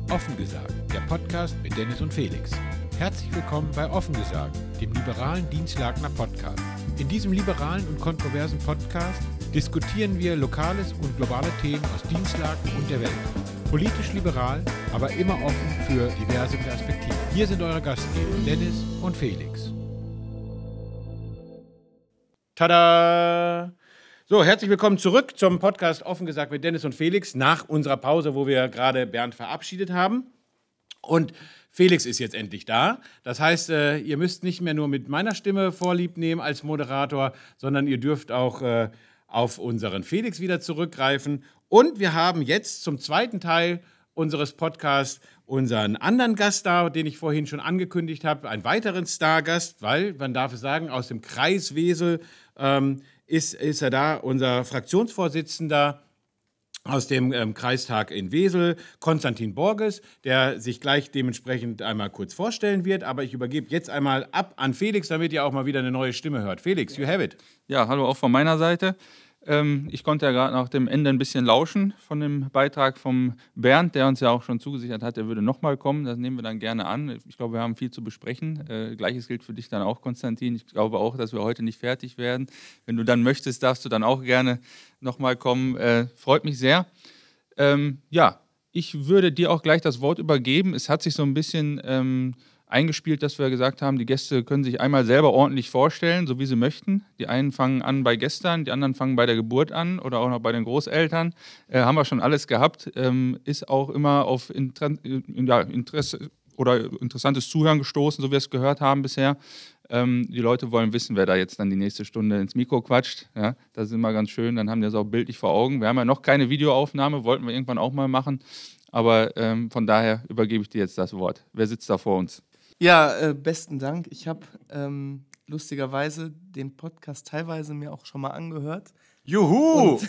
Offen gesagt, der Podcast mit Dennis und Felix. Herzlich willkommen bei Offen gesagt, dem liberalen Dienstlakener Podcast. In diesem liberalen und kontroversen Podcast diskutieren wir lokales und globale Themen aus Dienstlaken und der Welt. Politisch liberal, aber immer offen für diverse Perspektiven. Hier sind eure Gastgeber, Dennis und Felix. Tada! So, herzlich willkommen zurück zum Podcast Offen gesagt mit Dennis und Felix nach unserer Pause, wo wir gerade Bernd verabschiedet haben. Und Felix ist jetzt endlich da. Das heißt, ihr müsst nicht mehr nur mit meiner Stimme Vorlieb nehmen als Moderator, sondern ihr dürft auch auf unseren Felix wieder zurückgreifen. Und wir haben jetzt zum zweiten Teil unseres Podcasts unseren anderen Gast da, den ich vorhin schon angekündigt habe, einen weiteren Stargast, weil, man darf es sagen, aus dem Kreis Wesel ist er da, unser Fraktionsvorsitzender aus dem Kreistag in Wesel, Konstantin Borges, der sich gleich dementsprechend einmal kurz vorstellen wird. Aber ich übergebe jetzt einmal ab an Felix, damit ihr auch mal wieder eine neue Stimme hört. Felix, you have it. Ja, hallo auch von meiner Seite. Ich konnte ja gerade nach dem Ende ein bisschen lauschen von dem Beitrag vom Bernd, der uns ja auch schon zugesichert hat, er würde nochmal kommen. Das nehmen wir dann gerne an. Ich glaube, wir haben viel zu besprechen. Gleiches gilt für dich dann auch, Konstantin. Ich glaube auch, dass wir heute nicht fertig werden. Wenn du dann möchtest, darfst du dann auch gerne nochmal kommen. Freut mich sehr. Ja, ich würde dir auch gleich das Wort übergeben. Es hat sich so ein bisschen eingespielt, dass wir gesagt haben, die Gäste können sich einmal selber ordentlich vorstellen, so wie sie möchten. Die einen fangen an bei gestern, die anderen fangen bei der Geburt an oder auch noch bei den Großeltern. Haben wir schon alles gehabt. Ist auch immer auf Interesse oder interessantes Zuhören gestoßen, so wie wir es gehört haben bisher. Die Leute wollen wissen, wer da jetzt dann die nächste Stunde ins Mikro quatscht. Ja, das ist immer ganz schön, dann haben die das auch bildlich vor Augen. Wir haben ja noch keine Videoaufnahme, wollten wir irgendwann auch mal machen. Aber von daher übergebe ich dir jetzt das Wort. Wer sitzt da vor uns? Ja, besten Dank. Ich habe lustigerweise den Podcast teilweise mir auch schon mal angehört. Juhu!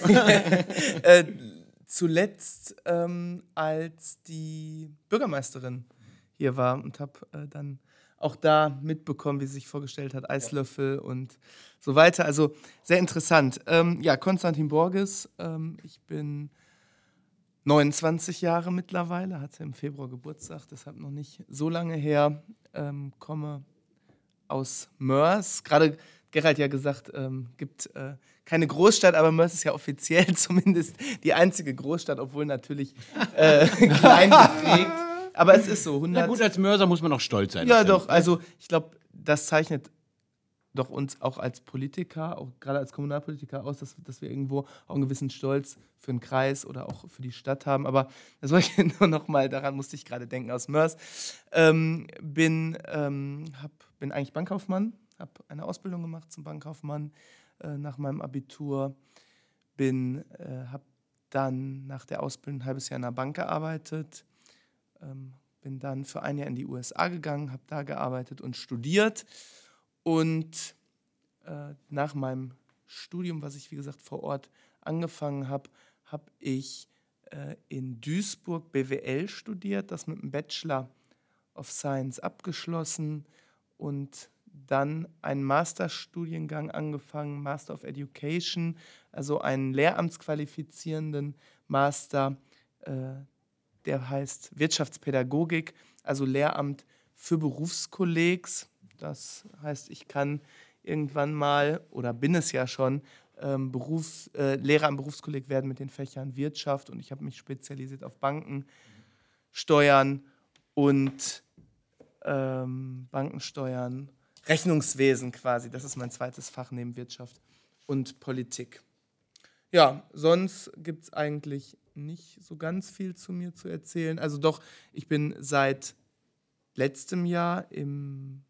Zuletzt, als die Bürgermeisterin hier war und habe dann auch da mitbekommen, wie sie sich vorgestellt hat, Eislöffel und so weiter. Also sehr interessant. Ja, Konstantin Borges, ich bin 29 Jahre mittlerweile, hatte im Februar Geburtstag, deshalb noch nicht so lange her, komme aus Mörs. Gerade Gerald ja gesagt, gibt keine Großstadt, aber Mörs ist ja offiziell zumindest die einzige Großstadt, obwohl natürlich klein geprägt. Aber es ist so. Na gut, als Mörser muss man auch stolz sein. Ja, doch. Also ich glaube, das zeichnet doch uns auch als Politiker, auch gerade als Kommunalpolitiker aus, dass wir irgendwo auch einen gewissen Stolz für den Kreis oder auch für die Stadt haben. Aber das wollte ich nur noch mal, daran musste ich gerade denken, aus Mörs. Bin eigentlich Bankkaufmann, habe eine Ausbildung gemacht zum Bankkaufmann nach meinem Abitur. Habe dann nach der Ausbildung ein halbes Jahr in einer Bank gearbeitet. Bin dann für ein Jahr in die USA gegangen, habe da gearbeitet und studiert. Und nach meinem Studium, was ich wie gesagt vor Ort angefangen habe, habe ich in Duisburg BWL studiert, das mit einem Bachelor of Science abgeschlossen und dann einen Masterstudiengang angefangen, Master of Education, also einen lehramtsqualifizierenden Master, der heißt Wirtschaftspädagogik, also Lehramt für Berufskollegs. Das heißt, ich kann irgendwann mal, oder bin es ja schon, Lehrer am Berufskolleg werden mit den Fächern Wirtschaft und ich habe mich spezialisiert auf Banken, Steuern und Rechnungswesen quasi. Das ist mein zweites Fach neben Wirtschaft und Politik. Ja, sonst gibt es eigentlich nicht so ganz viel zu mir zu erzählen. Also doch, ich bin seit letztem Jahr im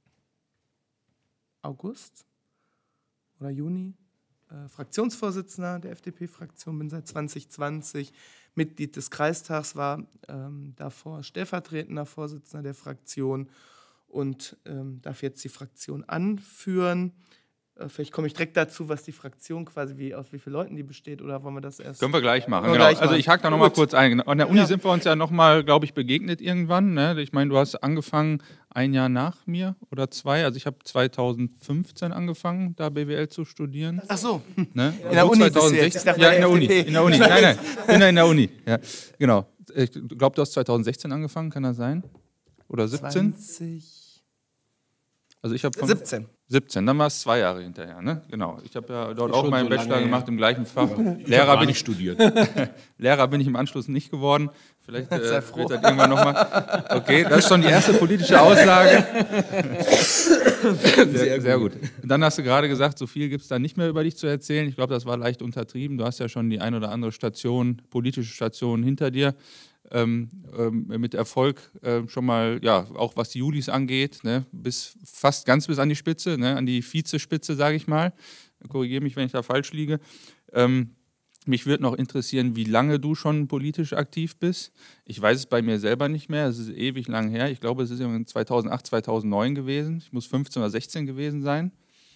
August oder Juni Fraktionsvorsitzender der FDP-Fraktion, bin seit 2020 Mitglied des Kreistags, war davor stellvertretender Vorsitzender der Fraktion und darf jetzt die Fraktion anführen. Vielleicht komme ich direkt dazu, was die Fraktion quasi, aus wie vielen Leuten die besteht, oder wollen wir das erst? Können wir gleich machen. Genau. Also ich hake da nochmal kurz ein. An der Uni sind wir uns ja nochmal, glaube ich, begegnet irgendwann. Ne? Ich meine, du hast angefangen ein Jahr nach mir oder zwei. Also ich habe 2015 angefangen, da BWL zu studieren. Ach so. Ne? In der Uni 2016. Ja, in der Uni. In der Uni. Nein, in der Uni. Ja, genau. ich glaube, du hast 2016 angefangen, kann das sein? Oder 17? 20. Also ich habe 17. Dann war es 2 Jahre hinterher, ne? Genau. Ich habe ja dort Ist auch schon meinen so Bachelor lange gemacht im gleichen Fach. Ich habe gar nicht studiert. Lehrer bin ich im Anschluss nicht geworden. Vielleicht Sei froh. wird das irgendwann nochmal. Okay, das ist schon die erste politische Aussage. Sehr gut. Dann hast du gerade gesagt, so viel gibt es da nicht mehr über dich zu erzählen. Ich glaube, das war leicht untertrieben. Du hast ja schon die ein oder andere Station, politische Station hinter dir. Mit Erfolg schon mal, ja, auch was die Julis angeht, ne, fast ganz bis an die Spitze, ne, an die Vizespitze, sage ich mal. Korrigiere mich, wenn ich da falsch liege. Mich würde noch interessieren, wie lange du schon politisch aktiv bist. Ich weiß es bei mir selber nicht mehr, es ist ewig lang her. Ich glaube, es ist 2008, 2009 gewesen. Ich muss 15 oder 16 gewesen sein.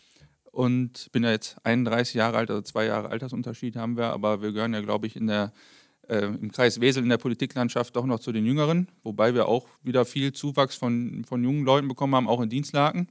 Und bin ja jetzt 31 Jahre alt, also 2 Jahre Altersunterschied haben wir, aber wir gehören ja, glaube ich, im Kreis Wesel in der Politiklandschaft doch noch zu den Jüngeren, wobei wir auch wieder viel Zuwachs von jungen Leuten bekommen haben, auch in Dienstlaken.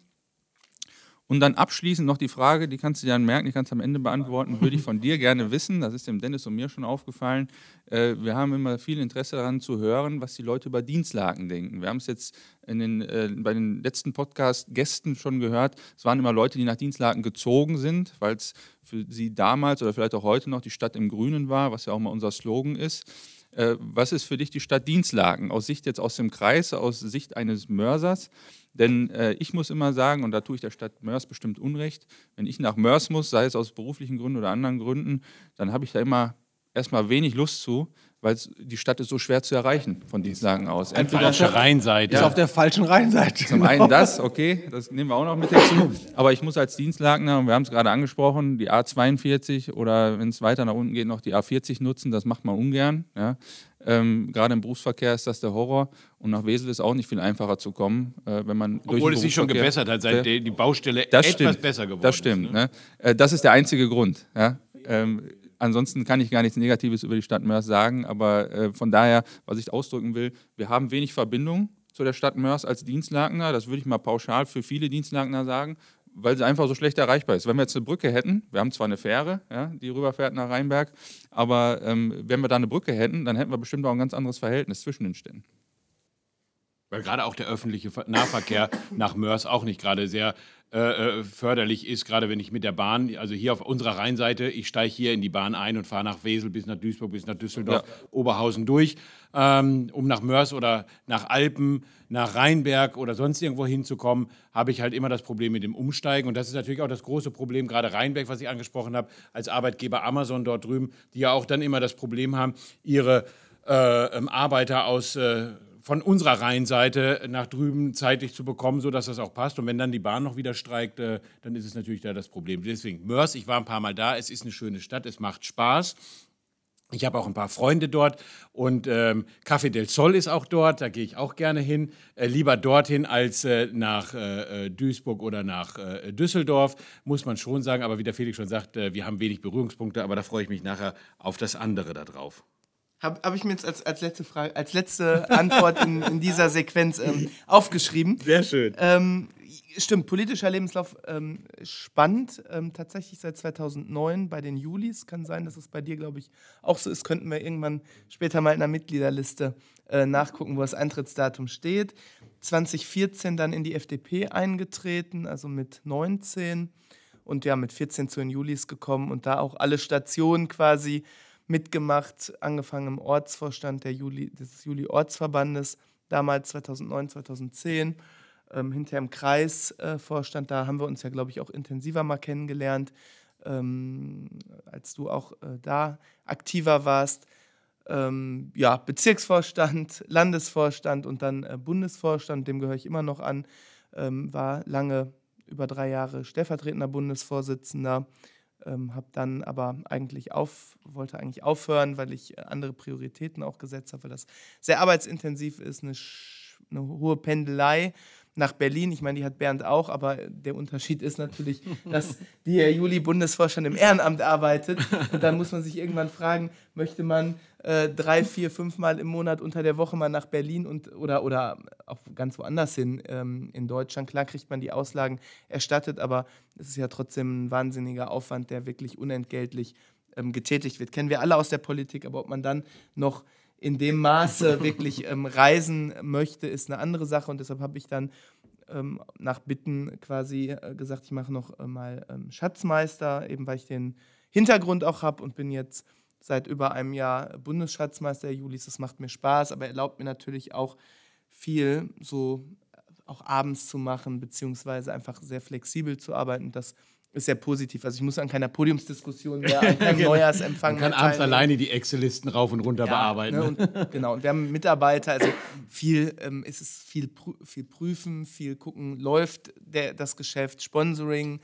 Und dann abschließend noch die Frage, die kannst du dir dann merken, die kannst du am Ende beantworten, würde ich von dir gerne wissen, das ist dem Dennis und mir schon aufgefallen, wir haben immer viel Interesse daran zu hören, was die Leute über Dienstlaken denken. Wir haben es jetzt bei den letzten Podcast-Gästen schon gehört, es waren immer Leute, die nach Dienstlaken gezogen sind, weil es für sie damals oder vielleicht auch heute noch die Stadt im Grünen war, was ja auch mal unser Slogan ist. Was ist für dich die Stadt Dienstlaken? Aus Sicht jetzt aus dem Kreis, aus Sicht eines Mörsers? Denn ich muss immer sagen, und da tue ich der Stadt Mörs bestimmt Unrecht, wenn ich nach Mörs muss, sei es aus beruflichen Gründen oder anderen Gründen, dann habe ich da immer erstmal wenig Lust zu, weil die Stadt ist so schwer zu erreichen von Dienstlaken aus. Entweder auf der Rheinseite. Ist auf der falschen Rheinseite. Zum einen das, okay, das nehmen wir auch noch mit hinzu. Aber ich muss als Dienstlakener, und wir haben es gerade angesprochen, die A42 oder wenn es weiter nach unten geht, noch die A40 nutzen, das macht man ungern. Ja. Gerade im Berufsverkehr ist das der Horror. Und nach Wesel ist auch nicht viel einfacher zu kommen, wenn man durch den Obwohl es sich schon Berufsverkehr- gebessert hat, seit die Baustelle Das etwas stimmt. besser geworden Das stimmt. ist. Ne? Ne? Das ist der einzige Grund. Ja? Ansonsten kann ich gar nichts Negatives über die Stadt Mörs sagen, aber von daher, was ich ausdrücken will, wir haben wenig Verbindung zu der Stadt Mörs als Dienstlakener, das würde ich mal pauschal für viele Dienstlakener sagen, weil sie einfach so schlecht erreichbar ist. Wenn wir jetzt eine Brücke hätten, wir haben zwar eine Fähre, ja, die rüberfährt nach Rheinberg, aber wenn wir da eine Brücke hätten, dann hätten wir bestimmt auch ein ganz anderes Verhältnis zwischen den Städten. Weil gerade auch der öffentliche Nahverkehr nach Mörs auch nicht gerade sehr förderlich ist, gerade wenn ich mit der Bahn, also hier auf unserer Rheinseite, ich steige hier in die Bahn ein und fahre nach Wesel bis nach Duisburg, bis nach Düsseldorf, Oberhausen durch, um nach Mörs oder nach Alpen, nach Rheinberg oder sonst irgendwo hinzukommen, habe ich halt immer das Problem mit dem Umsteigen. Und das ist natürlich auch das große Problem, gerade Rheinberg, was ich angesprochen habe, als Arbeitgeber Amazon dort drüben, die ja auch dann immer das Problem haben, ihre Arbeiter von unserer Rheinseite nach drüben zeitlich zu bekommen, sodass das auch passt. Und wenn dann die Bahn noch wieder streikt, dann ist es natürlich da das Problem. Deswegen Mörs, ich war ein paar Mal da, es ist eine schöne Stadt, es macht Spaß. Ich habe auch ein paar Freunde dort und Café del Sol ist auch dort, da gehe ich auch gerne hin. Lieber dorthin als nach Duisburg oder nach Düsseldorf, muss man schon sagen. Aber wie der Felix schon sagt, wir haben wenig Berührungspunkte, aber da freue ich mich nachher auf das andere da drauf. Habe ich mir jetzt als letzte Frage, als letzte Antwort in dieser Sequenz aufgeschrieben. Sehr schön. Stimmt, politischer Lebenslauf spannend. Tatsächlich seit 2009 bei den Julis. Kann sein, dass es bei dir, glaube ich, auch so ist. Könnten wir irgendwann später mal in der Mitgliederliste nachgucken, wo das Eintrittsdatum steht. 2014 dann in die FDP eingetreten, also mit 19. Und ja, mit 14 zu den Julis gekommen und da auch alle Stationen quasi mitgemacht, angefangen im Ortsvorstand des Juli-Ortsverbandes, damals 2009, 2010, hinterher im Kreisvorstand, da haben wir uns ja, glaube ich, auch intensiver mal kennengelernt, als du auch da aktiver warst. Ja, Bezirksvorstand, Landesvorstand und dann Bundesvorstand, dem gehöre ich immer noch an, war lange, über 3 Jahre stellvertretender Bundesvorsitzender, habe dann aber wollte eigentlich aufhören, weil ich andere Prioritäten auch gesetzt habe, weil das sehr arbeitsintensiv ist, eine hohe Pendelei nach Berlin. Ich meine, die hat Bernd auch, aber der Unterschied ist natürlich, dass der Juli-Bundesvorstand im Ehrenamt arbeitet. Und dann muss man sich irgendwann fragen, möchte man 3, 4, 5 Mal im Monat unter der Woche mal nach Berlin oder auch ganz woanders hin in Deutschland. Klar kriegt man die Auslagen erstattet, aber es ist ja trotzdem ein wahnsinniger Aufwand, der wirklich unentgeltlich getätigt wird. Kennen wir alle aus der Politik, aber ob man dann noch in dem Maße wirklich reisen möchte, ist eine andere Sache. Und deshalb habe ich dann nach Bitten quasi gesagt, ich mache noch mal Schatzmeister, eben weil ich den Hintergrund auch habe und bin jetzt seit über einem Jahr Bundesschatzmeister der Julis. Das macht mir Spaß, aber erlaubt mir natürlich auch viel so auch abends zu machen, beziehungsweise einfach sehr flexibel zu arbeiten. Das ist sehr positiv. Also ich muss an keiner Podiumsdiskussion mehr, an keinem Neujahrsempfang Man kann abends alleine die Excel-Listen rauf und runter bearbeiten. Ne? Und, genau, und wir haben Mitarbeiter, also es ist viel prüfen, viel gucken, läuft das Geschäft, Sponsoring,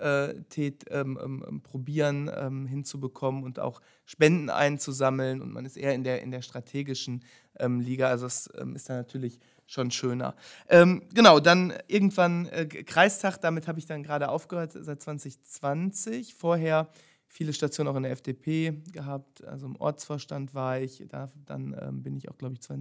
probieren hinzubekommen und auch Spenden einzusammeln, und man ist eher in der strategischen Liga, also das ist dann natürlich schon schöner. Genau, dann irgendwann Kreistag, damit habe ich dann gerade aufgehört seit 2020. Vorher viele Stationen auch in der FDP gehabt, also im Ortsvorstand war ich, dann bin ich auch, glaube ich,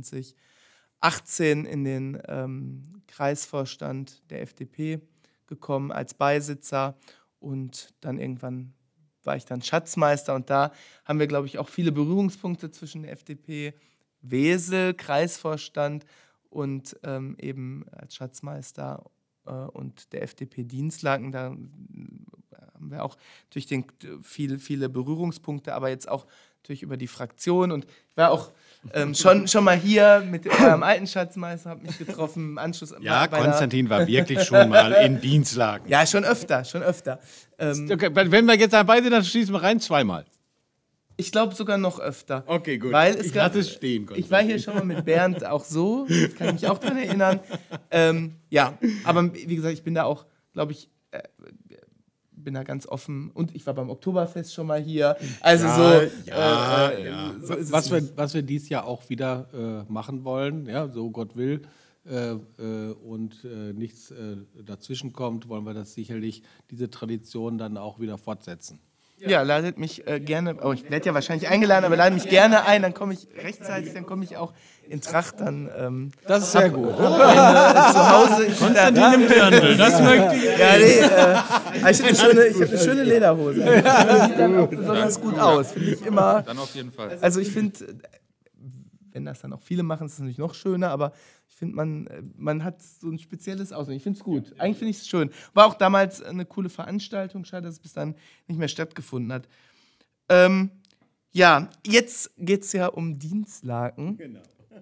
2018 in den Kreisvorstand der FDP gekommen als Beisitzer, und dann irgendwann war ich dann Schatzmeister, und da haben wir, glaube ich, auch viele Berührungspunkte zwischen der FDP Wesel, Kreisvorstand und eben als Schatzmeister und der FDP Dinslaken. Da haben wir auch natürlich viele Berührungspunkte, aber jetzt auch natürlich über die Fraktion, und ich war auch schon mal hier mit eurem alten Schatzmeister, habe mich getroffen im Anschluss. Ja, Konstantin war wirklich schon mal in Dinslaken. Ja, schon öfter. Okay, wenn wir jetzt dabei sind, dann schließen wir rein zweimal. Ich glaube sogar noch öfter. Okay, gut. Weil Ich lasse es stehen. Ich war hier schon mal mit Bernd auch so, kann ich mich auch daran erinnern. Ja, aber wie gesagt, ich bin da auch, glaube ich, bin da ganz offen, und ich war beim Oktoberfest schon mal hier. Also so ist was wir dieses Jahr auch wieder machen wollen, ja, so Gott will, und nichts dazwischen kommt, wollen wir das sicherlich, diese Tradition dann auch wieder fortsetzen. Ja, ladet mich gerne, ich werde ja wahrscheinlich eingeladen, aber ladet mich gerne ein, dann komme ich rechtzeitig, dann komme ich auch in Tracht, dann Das ist sehr gut. zu Hause. Konstantin im Dirndl, das möchte ich. Ja, nee, ich habe eine schöne Lederhose. Die sieht dann auch besonders gut aus, finde ich immer. Dann auf jeden Fall. Also ich finde, wenn das dann auch viele machen, ist es natürlich noch schöner, aber ich finde, man hat so ein spezielles Aussehen. Ich finde es gut. Eigentlich finde ich es schön. War auch damals eine coole Veranstaltung. Schade, dass es bis dann nicht mehr stattgefunden hat. Ja, jetzt geht es ja um Dinslaken. Genau.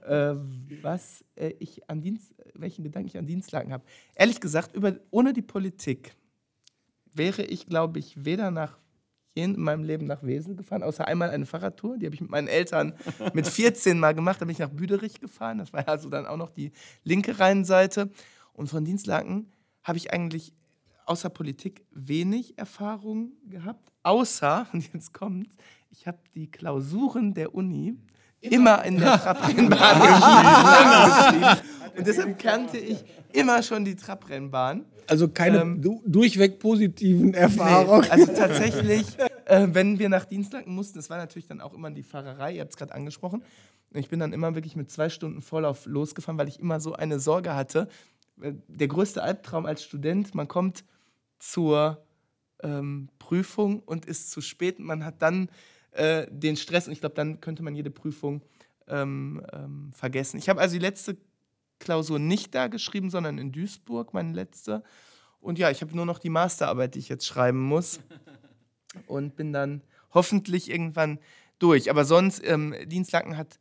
Welchen Gedanken ich an Dinslaken habe. Ehrlich gesagt, ohne die Politik wäre ich, glaube ich, weder in meinem Leben nach Wesel gefahren, außer einmal eine Fahrradtour, die habe ich mit meinen Eltern mit 14 mal gemacht, da bin ich nach Büderich gefahren, das war also dann auch noch die linke Rheinseite, und von Dinslaken habe ich eigentlich außer Politik wenig Erfahrung gehabt, außer, und jetzt kommt's, ich habe die Klausuren der Uni immer in der Trabrennbahn geschrieben. Und deshalb kannte ich immer schon die Trabrennbahn. Also keine durchweg positiven Erfahrungen. Nee, also tatsächlich, wenn wir nach Dinslaken mussten, das war natürlich dann auch immer die Fahrerei, ihr habt es gerade angesprochen. Ich bin dann immer wirklich mit 2 Stunden Vorlauf losgefahren, weil ich immer so eine Sorge hatte. Der größte Albtraum als Student, man kommt zur Prüfung und ist zu spät. Man hat dann den Stress, und ich glaube, dann könnte man jede Prüfung vergessen. Ich habe also die letzte Klausur nicht da geschrieben, sondern in Duisburg, meine letzte. Und ja, ich habe nur noch die Masterarbeit, die ich jetzt schreiben muss, und bin dann hoffentlich irgendwann durch. Aber sonst, Dinslaken hat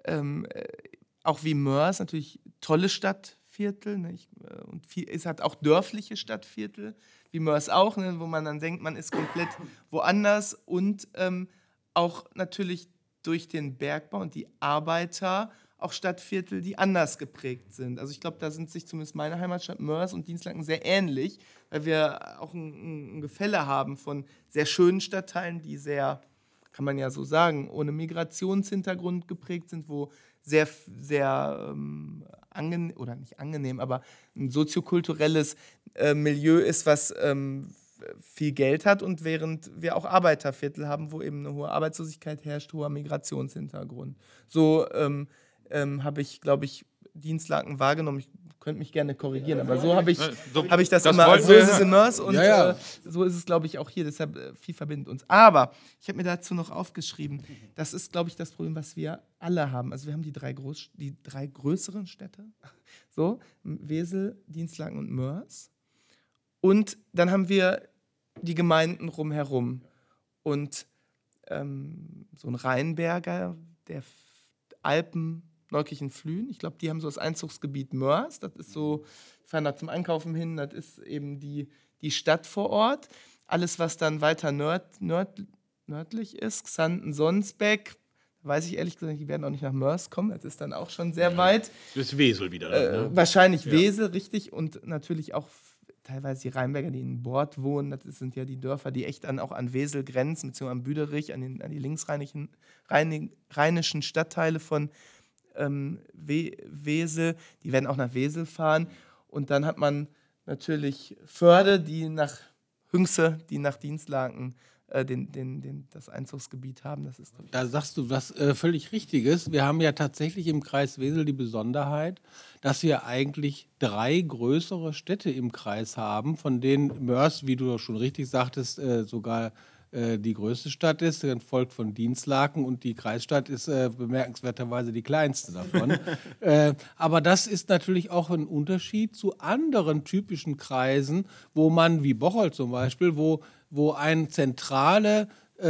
auch wie Moers natürlich tolle Stadtviertel, ne? Und es hat auch dörfliche Stadtviertel, wie Moers auch, ne? Wo man dann denkt, man ist komplett woanders, und auch natürlich durch den Bergbau und die Arbeiter auch Stadtviertel, die anders geprägt sind. Also ich glaube, da sind sich zumindest meine Heimatstadt Moers und Dinslaken sehr ähnlich, weil wir auch ein Gefälle haben von sehr schönen Stadtteilen, die sehr, kann man ja so sagen, ohne Migrationshintergrund geprägt sind, wo sehr angenehm, oder nicht angenehm, aber ein soziokulturelles Milieu ist, was viel Geld hat, und während wir auch Arbeiterviertel haben, wo eben eine hohe Arbeitslosigkeit herrscht, hoher Migrationshintergrund. So habe ich, glaube ich, Dinslaken wahrgenommen. Ich könnt mich gerne korrigieren, aber so habe ich das das immer. wollten So wir ist es in Mörs und Ja. so ist es, glaube ich, auch hier. Deshalb viel verbindet uns. Aber ich habe mir dazu noch aufgeschrieben, das ist, glaube ich, das Problem, was wir alle haben. Also wir haben die drei größeren Städte, so Wesel, Dinslaken und Mörs. Und dann haben wir die Gemeinden rumherum. Und so ein Rheinberger, der Alpen, Neukirchen-Flühen, ich glaube, die haben so das Einzugsgebiet Mörs. Das ist so, wir fahren da zum Einkaufen hin, das ist eben die Stadt vor Ort. Alles, was dann weiter nördlich ist, Xanten, Sonsbeck, weiß ich ehrlich gesagt, die werden auch nicht nach Mörs kommen, das ist dann auch schon sehr weit. Das ist Wesel wieder. Ne? Wahrscheinlich Wesel, richtig, und natürlich auch teilweise die Rheinberger, die in Bord wohnen, das sind ja die Dörfer, die echt auch an Wesel grenzen, beziehungsweise an Büderich, an die linksrheinischen Stadtteile von Wesel, die werden auch nach Wesel fahren. Und dann hat man natürlich Förde, die nach Hünxe, die nach Dinslaken das Einzugsgebiet haben. Das ist, Da sagst du was völlig Richtiges. Wir haben ja tatsächlich im Kreis Wesel die Besonderheit, dass wir eigentlich 3 größere Städte im Kreis haben, von denen Mörs, wie du schon richtig sagtest, sogar die größte Stadt ist, dann folgt von Dinslaken und die Kreisstadt ist bemerkenswerterweise die kleinste davon. Aber das ist natürlich auch ein Unterschied zu anderen typischen Kreisen, wo man, wie Bocholt zum Beispiel, wo eine zentrale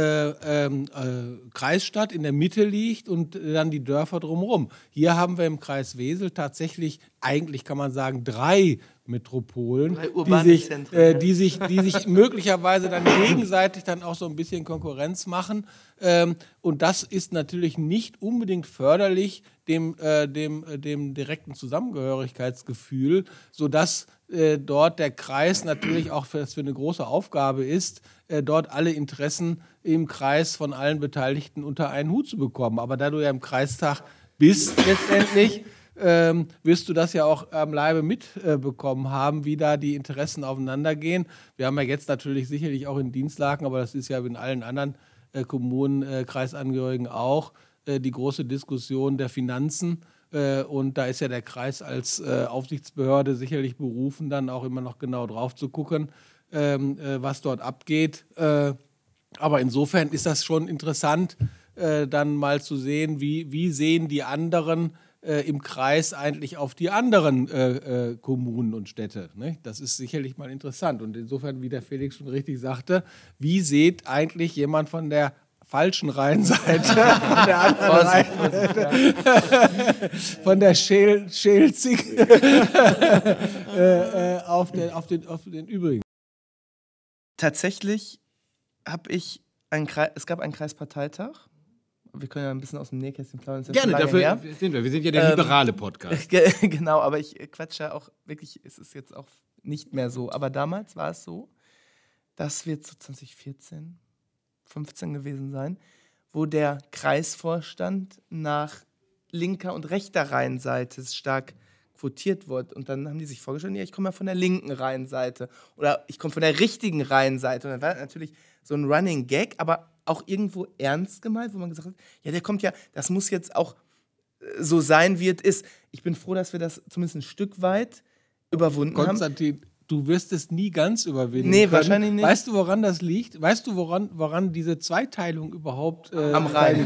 Kreisstadt in der Mitte liegt und dann die Dörfer drumherum. Hier haben wir im Kreis Wesel tatsächlich, eigentlich kann man sagen, 3 Metropolen, 3 urbane Zentren, die sich möglicherweise dann gegenseitig dann auch so ein bisschen Konkurrenz machen. Und das ist natürlich nicht unbedingt förderlich dem direkten Zusammengehörigkeitsgefühl, sodass dort der Kreis natürlich auch für eine große Aufgabe ist, dort alle Interessen im Kreis von allen Beteiligten unter einen Hut zu bekommen. Aber da du ja im Kreistag bist letztendlich, wirst du das ja auch am Leibe mitbekommen haben, wie da die Interessen aufeinander gehen. Wir haben ja jetzt natürlich sicherlich auch in Dinslaken, aber das ist ja in allen anderen Kommunen, Kreisangehörigen auch, die große Diskussion der Finanzen. Und da ist ja der Kreis als Aufsichtsbehörde sicherlich berufen, dann auch immer noch genau drauf zu gucken, was dort abgeht. Aber insofern ist das schon interessant, dann mal zu sehen, wie sehen die anderen im Kreis eigentlich auf die anderen Kommunen und Städte. Ne? Das ist sicherlich mal interessant. Und insofern, wie der Felix schon richtig sagte, wie sieht eigentlich jemand von der falschen Rheinseite, von der anderen Rheinseite, von der Schelzig auf den übrigen? tatsächlich es gab einen Kreisparteitag. Wir können ja ein bisschen aus dem Nähkästchen plaudern. Gerne, dafür sind wir. Wir sind ja der liberale Podcast. Genau, aber ich quatsche auch wirklich, es ist jetzt auch nicht mehr so. Aber damals war es so, das wird so 2014, 15 gewesen sein, wo der Kreisvorstand nach linker und rechter Rheinseite stark quotiert wurde. Und dann haben die sich vorgestellt, ja, ich komme ja von der linken Rheinseite oder ich komme von der richtigen Rheinseite. Und dann war natürlich so ein Running Gag, aber auch irgendwo ernst gemeint, wo man gesagt hat, ja, der kommt ja, das muss jetzt auch so sein, wie es ist. Ich bin froh, dass wir das zumindest ein Stück weit überwunden haben. Konstantin, du wirst es nie ganz überwinden Nee, können. wahrscheinlich nicht. Weißt du, woran das liegt? Weißt du, woran diese Zweiteilung überhaupt Am Rhein.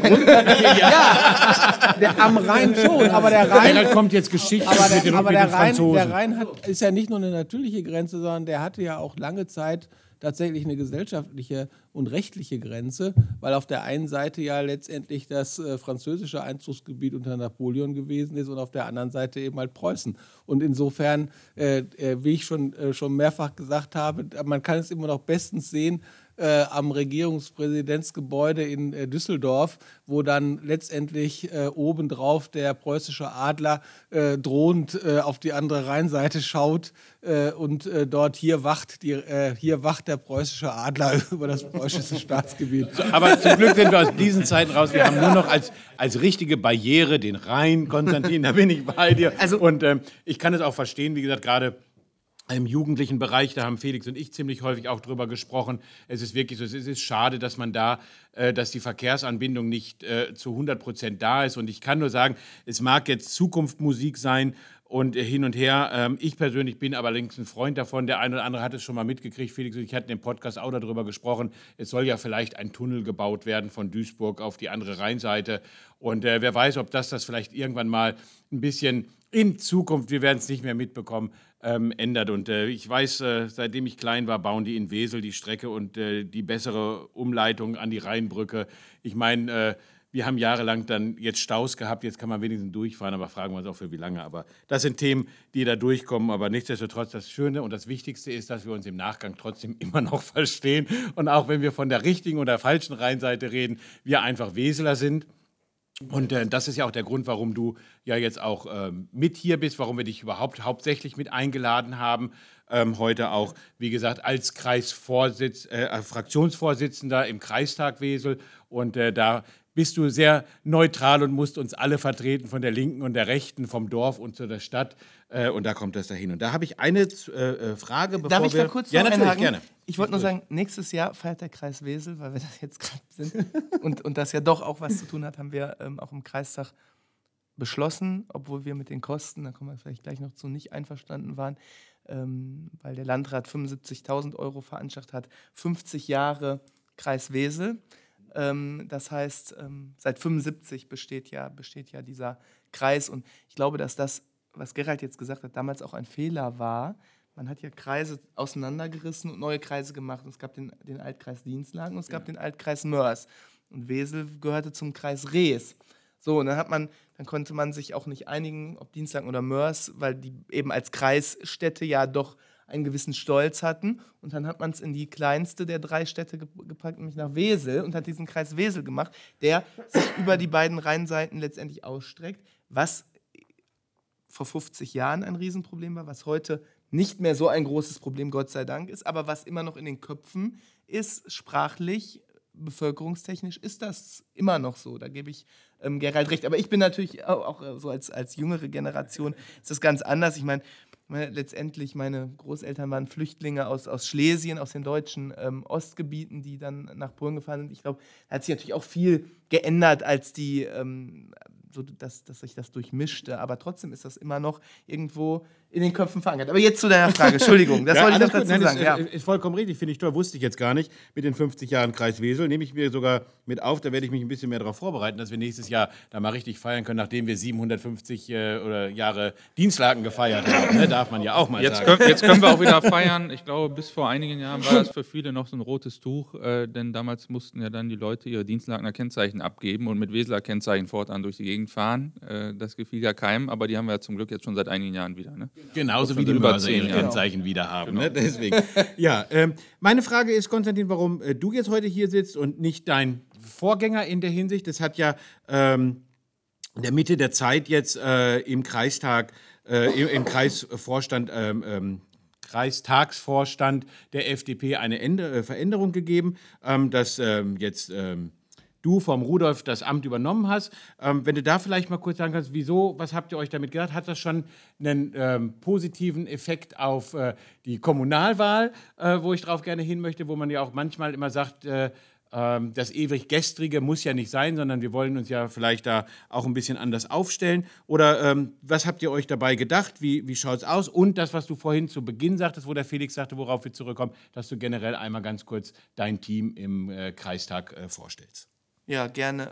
am Rhein schon, aber der Rhein... Da kommt jetzt Geschichte Aber mit den Franzosen. der Rhein ist ja nicht nur eine natürliche Grenze, sondern der hatte ja auch lange Zeit tatsächlich eine gesellschaftliche und rechtliche Grenze, weil auf der einen Seite ja letztendlich das französische Einzugsgebiet unter Napoleon gewesen ist und auf der anderen Seite eben halt Preußen. Und insofern, wie ich schon mehrfach gesagt habe, man kann es immer noch bestens sehen, am Regierungspräsidentsgebäude in Düsseldorf, wo dann letztendlich obendrauf der preußische Adler drohend auf die andere Rheinseite schaut und dort hier wacht der preußische Adler über das preußische Staatsgebiet. Aber zum Glück sind wir aus diesen Zeiten raus. Wir haben nur noch als richtige Barriere den Rhein. Konstantin, da bin ich bei dir. Und ich kann es auch verstehen, wie gesagt, gerade im jugendlichen Bereich, da haben Felix und ich ziemlich häufig auch drüber gesprochen. Es ist wirklich so, es ist schade, dass man da, dass die Verkehrsanbindung nicht zu 100% da ist. Und ich kann nur sagen, es mag jetzt Zukunftsmusik sein, und hin und her. Ich persönlich bin allerdings ein Freund davon. Der eine oder andere hat es schon mal mitgekriegt. Felix und ich hatten im Podcast auch darüber gesprochen. Es soll ja vielleicht ein Tunnel gebaut werden von Duisburg auf die andere Rheinseite. Und wer weiß, ob das vielleicht irgendwann mal ein bisschen in Zukunft, wir werden es nicht mehr mitbekommen, ändert. Und ich weiß, seitdem ich klein war, bauen die in Wesel die Strecke und die bessere Umleitung an die Rheinbrücke. Ich meine, wir haben jahrelang dann jetzt Staus gehabt, jetzt kann man wenigstens durchfahren, aber fragen wir uns auch für wie lange. Aber das sind Themen, die da durchkommen. Aber nichtsdestotrotz, das Schöne und das Wichtigste ist, dass wir uns im Nachgang trotzdem immer noch verstehen. Und auch wenn wir von der richtigen oder falschen Rheinseite reden, wir einfach Weseler sind. Und das ist ja auch der Grund, warum du ja jetzt auch mit hier bist, warum wir dich überhaupt hauptsächlich mit eingeladen haben. Heute auch, wie gesagt, als Fraktionsvorsitzender im Kreistag Wesel. Und da bist du sehr neutral und musst uns alle vertreten, von der Linken und der Rechten, vom Dorf und zu der Stadt. Und da kommt das dahin. Und da habe ich eine Frage, bevor Darf ich wir... da kurz ja, noch natürlich, einhaken? gerne. Ich wollte nur sagen, nächstes Jahr feiert der Kreis Wesel, weil wir das jetzt gerade sind. und das ja doch auch was zu tun hat, haben wir auch im Kreistag beschlossen, obwohl wir mit den Kosten, da kommen wir vielleicht gleich noch zu, nicht einverstanden waren, weil der Landrat 75.000 € veranschlagt hat, 50 Jahre Kreis Wesel. Das heißt, seit 75 besteht ja dieser Kreis. Und ich glaube, dass das, was Gerald jetzt gesagt hat, damals auch ein Fehler war. Man hat ja Kreise auseinandergerissen und neue Kreise gemacht. Und es gab den Altkreis Dinslaken und es gab den Altkreis Mörs. Und Wesel gehörte zum Kreis Rees. So, und dann konnte man sich auch nicht einigen, ob Dinslaken oder Mörs, weil die eben als Kreisstädte ja doch einen gewissen Stolz hatten. Und dann hat man es in die kleinste der 3 Städte gepackt, nämlich nach Wesel, und hat diesen Kreis Wesel gemacht, der sich über die beiden Rheinseiten letztendlich ausstreckt, was vor 50 Jahren ein Riesenproblem war, was heute nicht mehr so ein großes Problem, Gott sei Dank, ist, aber was immer noch in den Köpfen ist, sprachlich, bevölkerungstechnisch, ist das immer noch so. Da gebe ich Gerald recht. Aber ich bin natürlich auch so als jüngere Generation, ist das ganz anders. Ich meine, letztendlich, meine Großeltern waren Flüchtlinge aus Schlesien, aus den deutschen Ostgebieten, die dann nach Polen gefahren sind. Ich glaube, da hat sich natürlich auch viel geändert, als dass sich das durchmischte. Aber trotzdem ist das immer noch irgendwo in den Köpfen verankert. Aber jetzt zu deiner Frage, Entschuldigung, das wollte ich noch dazu sagen. Nein, ist vollkommen richtig, finde ich toll, wusste ich jetzt gar nicht. Mit den 50 Jahren Kreis Wesel nehme ich mir sogar mit auf, da werde ich mich ein bisschen mehr darauf vorbereiten, dass wir nächstes Jahr da mal richtig feiern können, nachdem wir 750 Jahre Dinslaken gefeiert haben. Ne? Darf man ja auch mal sagen. Jetzt können wir auch wieder feiern. Ich glaube, bis vor einigen Jahren war das für viele noch so ein rotes Tuch, denn damals mussten ja dann die Leute ihre Dinslakener Kennzeichen abgeben und mit Weseler Kennzeichen fortan durch die Gegend fahren. Das gefiel ja keinem, aber die haben wir ja zum Glück jetzt schon seit einigen Jahren wieder. Ne? Genauso wie die Mörser ihre Kennzeichen wieder haben. Genau. Ne? Deswegen. Ja, meine Frage ist, Konstantin, warum du jetzt heute hier sitzt und nicht dein Vorgänger in der Hinsicht. Das hat ja in der Mitte der Zeit jetzt im Kreistag, im Kreisvorstand, Kreistagsvorstand der FDP eine Veränderung gegeben, dass jetzt du vom Rudolf das Amt übernommen hast. Wenn du da vielleicht mal kurz sagen kannst, wieso, was habt ihr euch damit gedacht? Hat das schon einen positiven Effekt auf die Kommunalwahl, wo ich drauf gerne hin möchte, wo man ja auch manchmal immer sagt, das ewig Gestrige muss ja nicht sein, sondern wir wollen uns ja vielleicht da auch ein bisschen anders aufstellen. Oder was habt ihr euch dabei gedacht? Wie schaut es aus? Und das, was du vorhin zu Beginn sagtest, wo der Felix sagte, worauf wir zurückkommen, dass du generell einmal ganz kurz dein Team im Kreistag vorstellst. Ja, gerne.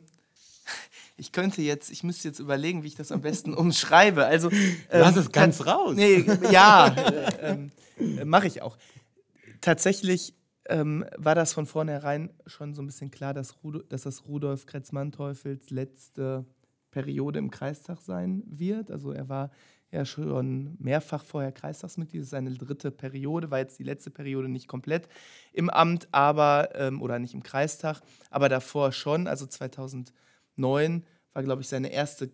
Ich müsste jetzt überlegen, wie ich das am besten umschreibe. Also, lass es ganz raus. Nee, ja, mache ich auch. Tatsächlich war das von vornherein schon so ein bisschen klar, dass das Rudolf Kretz-Manteuffels letzte Periode im Kreistag sein wird. Also er war ja schon mehrfach vorher Kreistagsmitglied. Das ist seine 3. Periode, war jetzt die letzte Periode nicht komplett im Amt, aber oder nicht im Kreistag, aber davor schon, also 2009 war, glaube ich, seine erste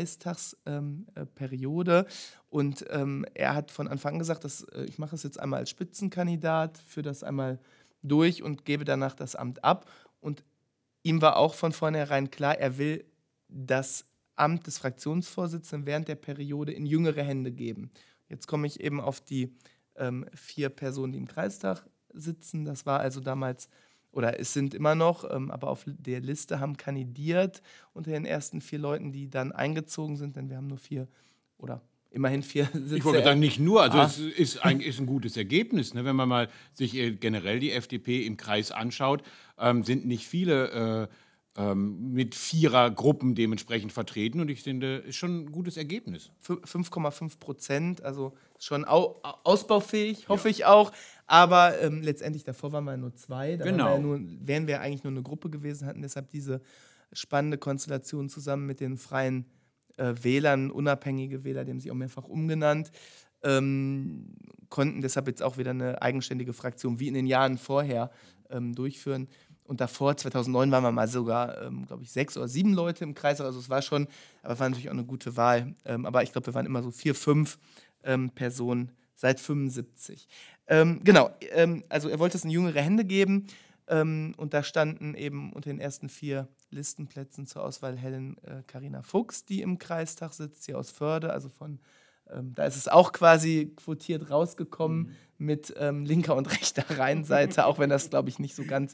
Kreistagsperiode. Und er hat von Anfang an gesagt, dass ich mache es jetzt einmal als Spitzenkandidat, führe das einmal durch und gebe danach das Amt ab. Und ihm war auch von vornherein klar, er will das Amt des Fraktionsvorsitzenden während der Periode in jüngere Hände geben. Jetzt komme ich eben auf die 4 Personen, die im Kreistag sitzen. Das war also damals, oder es sind immer noch, aber auf der Liste haben kandidiert unter den ersten 4 Leuten, die dann eingezogen sind, denn wir haben nur 4 oder immerhin 4 Sitze. Ich wollte sagen, nicht nur, also es ist eigentlich ein gutes Ergebnis, ne? Wenn man mal sich generell die FDP im Kreis anschaut, sind nicht viele mit 4er-Gruppen dementsprechend vertreten und ich finde, ist schon ein gutes Ergebnis. 5,5%, also schon ausbaufähig, hoffe ich auch. Aber letztendlich, davor waren wir nur 2. Da wären wir eigentlich nur eine Gruppe gewesen, hatten deshalb diese spannende Konstellation zusammen mit den freien Wählern, unabhängige Wähler, die haben sich auch mehrfach umgenannt, konnten deshalb jetzt auch wieder eine eigenständige Fraktion wie in den Jahren vorher durchführen. Und davor, 2009, waren wir mal sogar, glaube ich, 6 oder 7 Leute im Kreis. Also es war schon, aber es war natürlich auch eine gute Wahl. Aber ich glaube, wir waren immer so 4, 5 Personen seit 75. Genau, also er wollte es in jüngere Hände geben. Und da standen eben unter den ersten 4 Listenplätzen zur Auswahl Helen Carina Fuchs, die im Kreistag sitzt, hier aus Förde, also von da ist es auch quasi quotiert rausgekommen mit linker und rechter Rheinseite, auch wenn das, glaube ich, nicht so ganz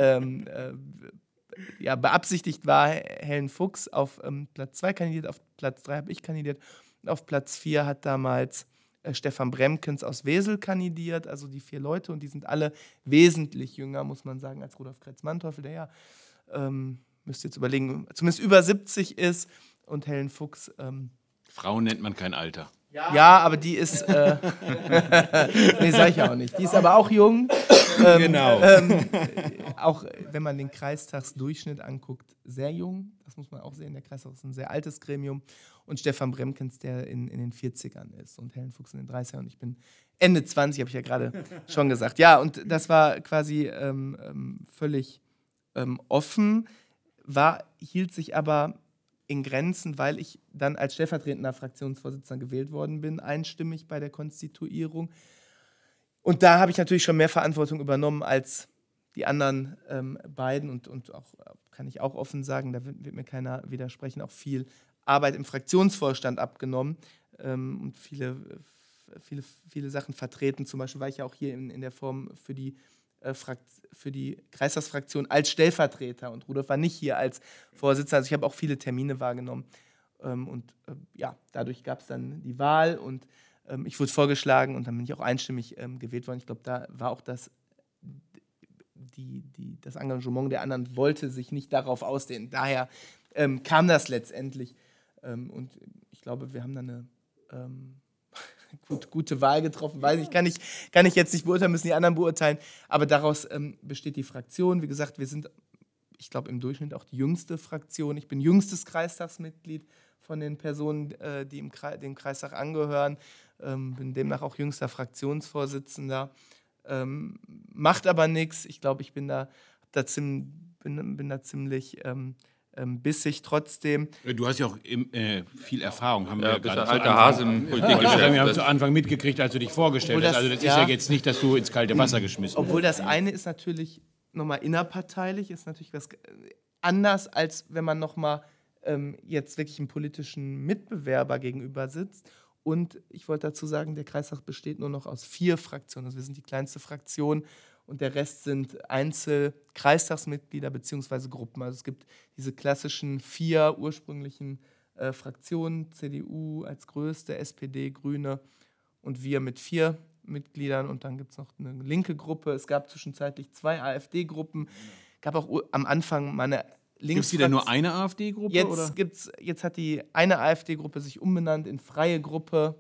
beabsichtigt war. Helen Fuchs auf Platz 2 kandidiert, auf Platz 3 habe ich kandidiert. Und auf Platz 4 hat damals Stefan Bremkens aus Wesel kandidiert, also die 4 Leute. Und die sind alle wesentlich jünger, muss man sagen, als Rudolf Kretz-Manteuffel, der ja, müsst ihr jetzt überlegen, zumindest über 70 ist. Und Helen Fuchs... Frauen nennt man kein Alter. Ja, aber die ist, nee, sag ich auch nicht. Die ist aber auch jung. Genau. Auch wenn man den Kreistagsdurchschnitt anguckt, sehr jung. Das muss man auch sehen. Der Kreistag ist ein sehr altes Gremium. Und Stefan Bremkens, der in den 40ern ist. Und Helen Fuchs in den 30ern. Und ich bin Ende 20, habe ich ja gerade schon gesagt. Ja, und das war quasi völlig offen, hielt sich aber in Grenzen, weil ich dann als stellvertretender Fraktionsvorsitzender gewählt worden bin, einstimmig bei der Konstituierung. Und da habe ich natürlich schon mehr Verantwortung übernommen als die anderen beiden und auch, kann ich auch offen sagen, da wird mir keiner widersprechen, auch viel Arbeit im Fraktionsvorstand abgenommen und viele Sachen vertreten. Zum Beispiel war ich ja auch hier in der Form für die Kreistagsfraktion als Stellvertreter und Rudolf war nicht hier als Vorsitzender. Also ich habe auch viele Termine wahrgenommen dadurch gab es dann die Wahl und ich wurde vorgeschlagen und dann bin ich auch einstimmig gewählt worden. Ich glaube, da war auch das Engagement der anderen wollte sich nicht darauf ausdehnen. Daher kam das letztendlich und ich glaube, wir haben dann eine gute Wahl getroffen, weiß ich, kann ich jetzt nicht beurteilen, müssen die anderen beurteilen, aber daraus besteht die Fraktion. Wie gesagt, wir sind, ich glaube, im Durchschnitt auch die jüngste Fraktion. Ich bin jüngstes Kreistagsmitglied von den Personen, die dem Kreistag angehören, bin demnach auch jüngster Fraktionsvorsitzender, macht aber nichts. Ich glaube, ich bin da ziemlich bissig trotzdem. Du hast ja auch viel Erfahrung, haben wir bist gerade ein alter Hase im Politikgeschäft. Wir haben zu Anfang mitgekriegt, als du dich vorgestellt hast. Also das ist ja jetzt nicht, dass du ins kalte Wasser geschmissen Obwohl das eine ist natürlich nochmal innerparteilich, ist natürlich was anders, als wenn man nochmal jetzt wirklich einem politischen Mitbewerber gegenüber sitzt. Und ich wollte dazu sagen, der Kreistag besteht nur noch aus 4 Fraktionen. Also wir sind die kleinste Fraktion und der Rest sind Einzel-Kreistagsmitglieder bzw. Gruppen. Also es gibt diese klassischen 4 ursprünglichen Fraktionen, CDU als größte, SPD, Grüne und wir mit 4 Mitgliedern. Und dann gibt es noch eine linke Gruppe. Es gab zwischenzeitlich 2 AfD-Gruppen. Gab auch am Anfang mal eine Gibt es wieder nur eine AfD-Gruppe? Jetzt hat die eine AfD-Gruppe sich umbenannt in Freie Gruppe.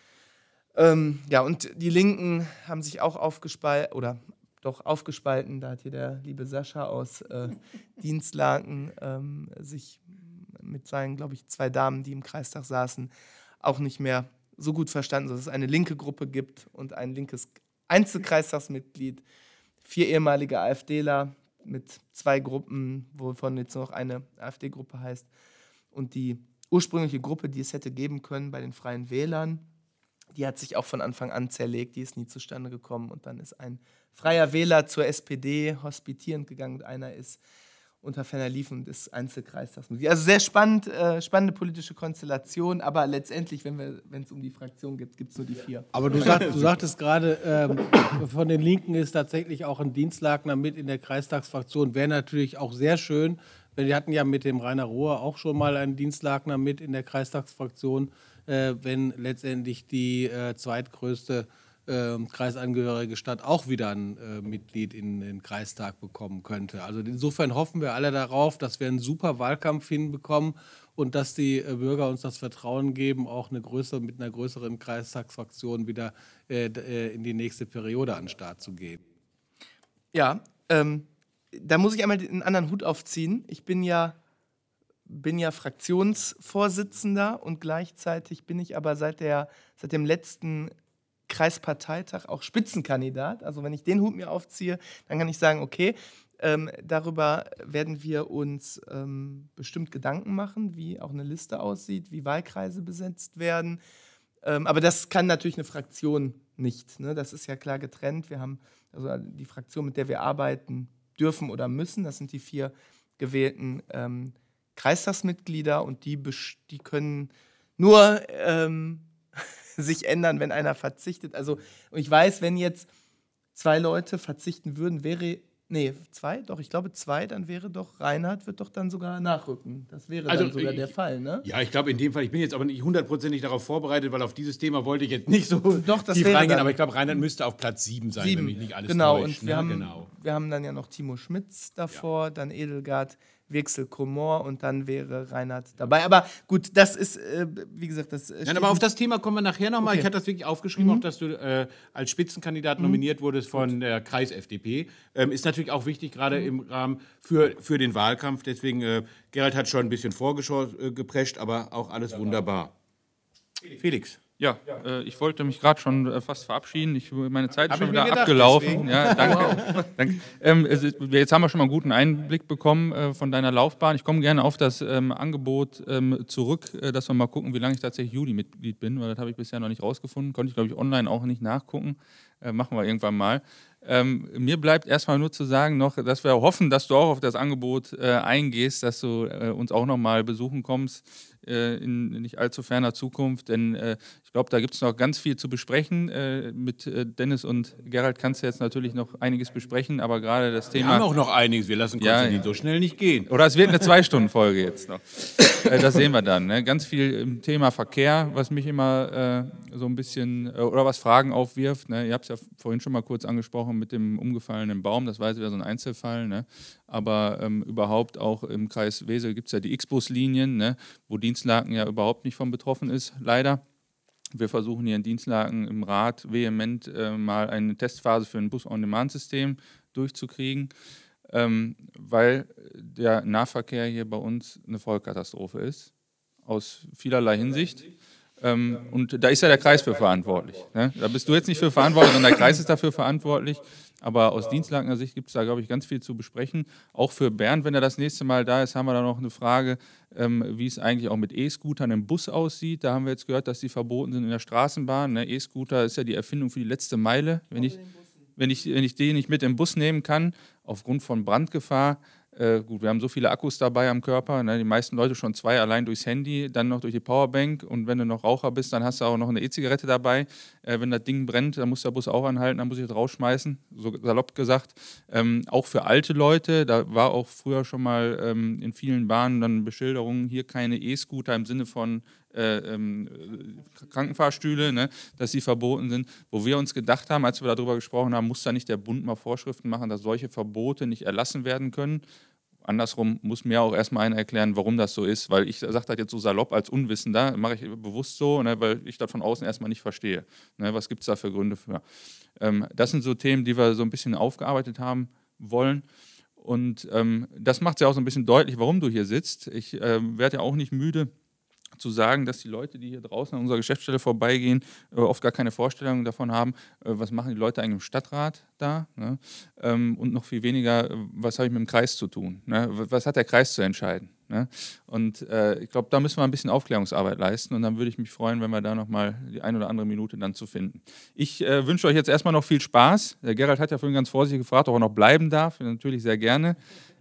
Und die Linken haben sich auch aufgespalten. Da hat hier der liebe Sascha aus Dienstlaken sich mit seinen, glaube ich, 2 Damen, die im Kreistag saßen, auch nicht mehr so gut verstanden, dass es eine linke Gruppe gibt und ein linkes Einzelkreistagsmitglied, 4 ehemalige AfDler mit 2 Gruppen, wovon jetzt noch eine AfD-Gruppe heißt. Und die ursprüngliche Gruppe, die es hätte geben können bei den Freien Wählern, die hat sich auch von Anfang an zerlegt, die ist nie zustande gekommen. Und dann ist ein freier Wähler zur SPD hospitierend gegangen und einer ist unter ferner Liefen und ist Einzelkreistagsmitglied. Also sehr spannende politische Konstellation, aber letztendlich, wenn es um die Fraktion geht, gibt es nur die 4. Aber du sagtest gerade, von den Linken ist tatsächlich auch ein Dienstlakener mit in der Kreistagsfraktion. Wäre natürlich auch sehr schön, wir hatten ja mit dem Rainer Rohr auch schon mal einen Dienstlakener mit in der Kreistagsfraktion. wenn letztendlich die zweitgrößte kreisangehörige Stadt auch wieder ein Mitglied in den Kreistag bekommen könnte. Also insofern hoffen wir alle darauf, dass wir einen super Wahlkampf hinbekommen und dass die Bürger uns das Vertrauen geben, auch mit einer größeren Kreistagsfraktion wieder in die nächste Periode an den Start zu gehen. Ja, da muss ich einmal einen anderen Hut aufziehen. Ich bin ja Fraktionsvorsitzender und gleichzeitig bin ich aber seit dem letzten Kreisparteitag auch Spitzenkandidat. Also wenn ich den Hut mir aufziehe, dann kann ich sagen, okay, darüber werden wir uns bestimmt Gedanken machen, wie auch eine Liste aussieht, wie Wahlkreise besetzt werden. Aber das kann natürlich eine Fraktion nicht. Ne? Das ist ja klar getrennt. Wir haben also die Fraktion, mit der wir arbeiten dürfen oder müssen. Das sind die 4 gewählten Kreistagsmitglieder und die können nur sich ändern, wenn einer verzichtet. Also ich weiß, wenn jetzt 2 Leute verzichten würden, ich glaube 2, dann wäre doch Reinhard, wird doch dann sogar nachrücken. Das wäre dann sogar der Fall, ne? Ja, ich glaube in dem Fall, ich bin jetzt aber nicht 100% darauf vorbereitet, weil auf dieses Thema wollte ich jetzt nicht so das tief wäre reingehen, dann aber ich glaube, Reinhard müsste auf Platz 7 sein, wenn mich nicht alles genau, täuscht. Und wir haben dann ja noch Timo Schmitz davor, dann Edelgard Wirksel-Komor und dann wäre Reinhard dabei. Aber gut, das ist, wie gesagt, das... Nein, aber auf das Thema kommen wir nachher nochmal. Okay. Ich hatte das wirklich aufgeschrieben, auch dass du als Spitzenkandidat nominiert wurdest von der Kreis-FDP. Ist natürlich auch wichtig, gerade im Rahmen für den Wahlkampf. Deswegen, Gerald hat schon ein bisschen vorgeprescht, aber auch alles wunderbar. Felix. Ja, ich wollte mich gerade schon fast verabschieden. Meine Zeit ist Hab schon ich wieder mir gedacht, abgelaufen. deswegen. Ja, danke. Danke. Jetzt haben wir schon mal einen guten Einblick bekommen von deiner Laufbahn. Ich komme gerne auf das Angebot zurück, dass wir mal gucken, wie lange ich tatsächlich Juli-Mitglied bin, weil das habe ich bisher noch nicht rausgefunden. Konnte ich, glaube ich, online auch nicht nachgucken. Machen wir irgendwann mal. Mir bleibt erstmal nur zu sagen noch, dass wir hoffen, dass du auch auf das Angebot eingehst, dass du uns auch noch mal besuchen kommst in nicht allzu ferner Zukunft, denn ich glaube, da gibt es noch ganz viel zu besprechen. Mit Dennis und Gerald kannst du jetzt natürlich noch einiges besprechen, aber gerade das Wir Thema... haben auch noch einiges, wir lassen Konstantin so schnell nicht gehen. Oder es wird eine 2-Stunden-Folge jetzt noch. Das sehen wir dann. Ne? Ganz viel im Thema Verkehr, was mich immer so ein bisschen, oder was Fragen aufwirft. Ne? Ihr habt es ja vorhin schon mal kurz angesprochen mit dem umgefallenen Baum, das war jetzt wieder so ein Einzelfall. Ne? Aber überhaupt auch im Kreis Wesel gibt es ja die X-Bus-Linien, ne? Wo Dienstlaken ja überhaupt nicht von betroffen ist, leider. Wir versuchen hier in Dienstlaken im Rat vehement mal eine Testphase für ein Bus-on-Demand-System durchzukriegen, weil der Nahverkehr hier bei uns eine Vollkatastrophe ist, aus vielerlei Hinsicht. Und da ist ja der Kreis für verantwortlich. Ne? Da bist du jetzt nicht für verantwortlich, sondern der Kreis ist dafür verantwortlich. Aber aus Dienstlakener Sicht gibt es da, glaube ich, ganz viel zu besprechen. Auch für Bernd, wenn er das nächste Mal da ist, haben wir da noch eine Frage, wie es eigentlich auch mit E-Scootern im Bus aussieht. Da haben wir jetzt gehört, dass die verboten sind in der Straßenbahn. Ne? E-Scooter ist ja die Erfindung für die letzte Meile. Wenn ich den nicht mit im Bus nehmen kann, aufgrund von Brandgefahr, gut, wir haben so viele Akkus dabei am Körper, ne, die meisten Leute schon 2 allein durchs Handy, dann noch durch die Powerbank und wenn du noch Raucher bist, dann hast du auch noch eine E-Zigarette dabei. Wenn das Ding brennt, dann muss der Bus auch anhalten, dann muss ich das rausschmeißen, so salopp gesagt. Auch für alte Leute, da war auch früher schon mal in vielen Bahnen dann Beschilderungen, hier keine E-Scooter im Sinne von Krankenfahrstühle, ne, dass sie verboten sind, wo wir uns gedacht haben, als wir darüber gesprochen haben, muss da nicht der Bund mal Vorschriften machen, dass solche Verbote nicht erlassen werden können. Andersrum muss mir auch erstmal einer erklären, warum das so ist, weil ich sage das jetzt so salopp als Unwissender, mache ich bewusst so, ne, weil ich das von außen erstmal nicht verstehe. Ne, was gibt es da für Gründe für? Das sind so Themen, die wir so ein bisschen aufgearbeitet haben wollen. Und das macht es ja auch so ein bisschen deutlich, warum du hier sitzt. Ich werde ja auch nicht müde zu sagen, dass die Leute, die hier draußen an unserer Geschäftsstelle vorbeigehen, oft gar keine Vorstellung davon haben, was machen die Leute eigentlich im Stadtrat da, ne? Und noch viel weniger, was habe ich mit dem Kreis zu tun, ne? Was hat der Kreis zu entscheiden, ne? Und ich glaube, da müssen wir ein bisschen Aufklärungsarbeit leisten und dann würde ich mich freuen, wenn wir da nochmal die ein oder andere Minute dann zu finden. Ich wünsche euch jetzt erstmal noch viel Spaß. Der Gerald hat ja vorhin ganz vorsichtig gefragt, ob er noch bleiben darf, natürlich sehr gerne.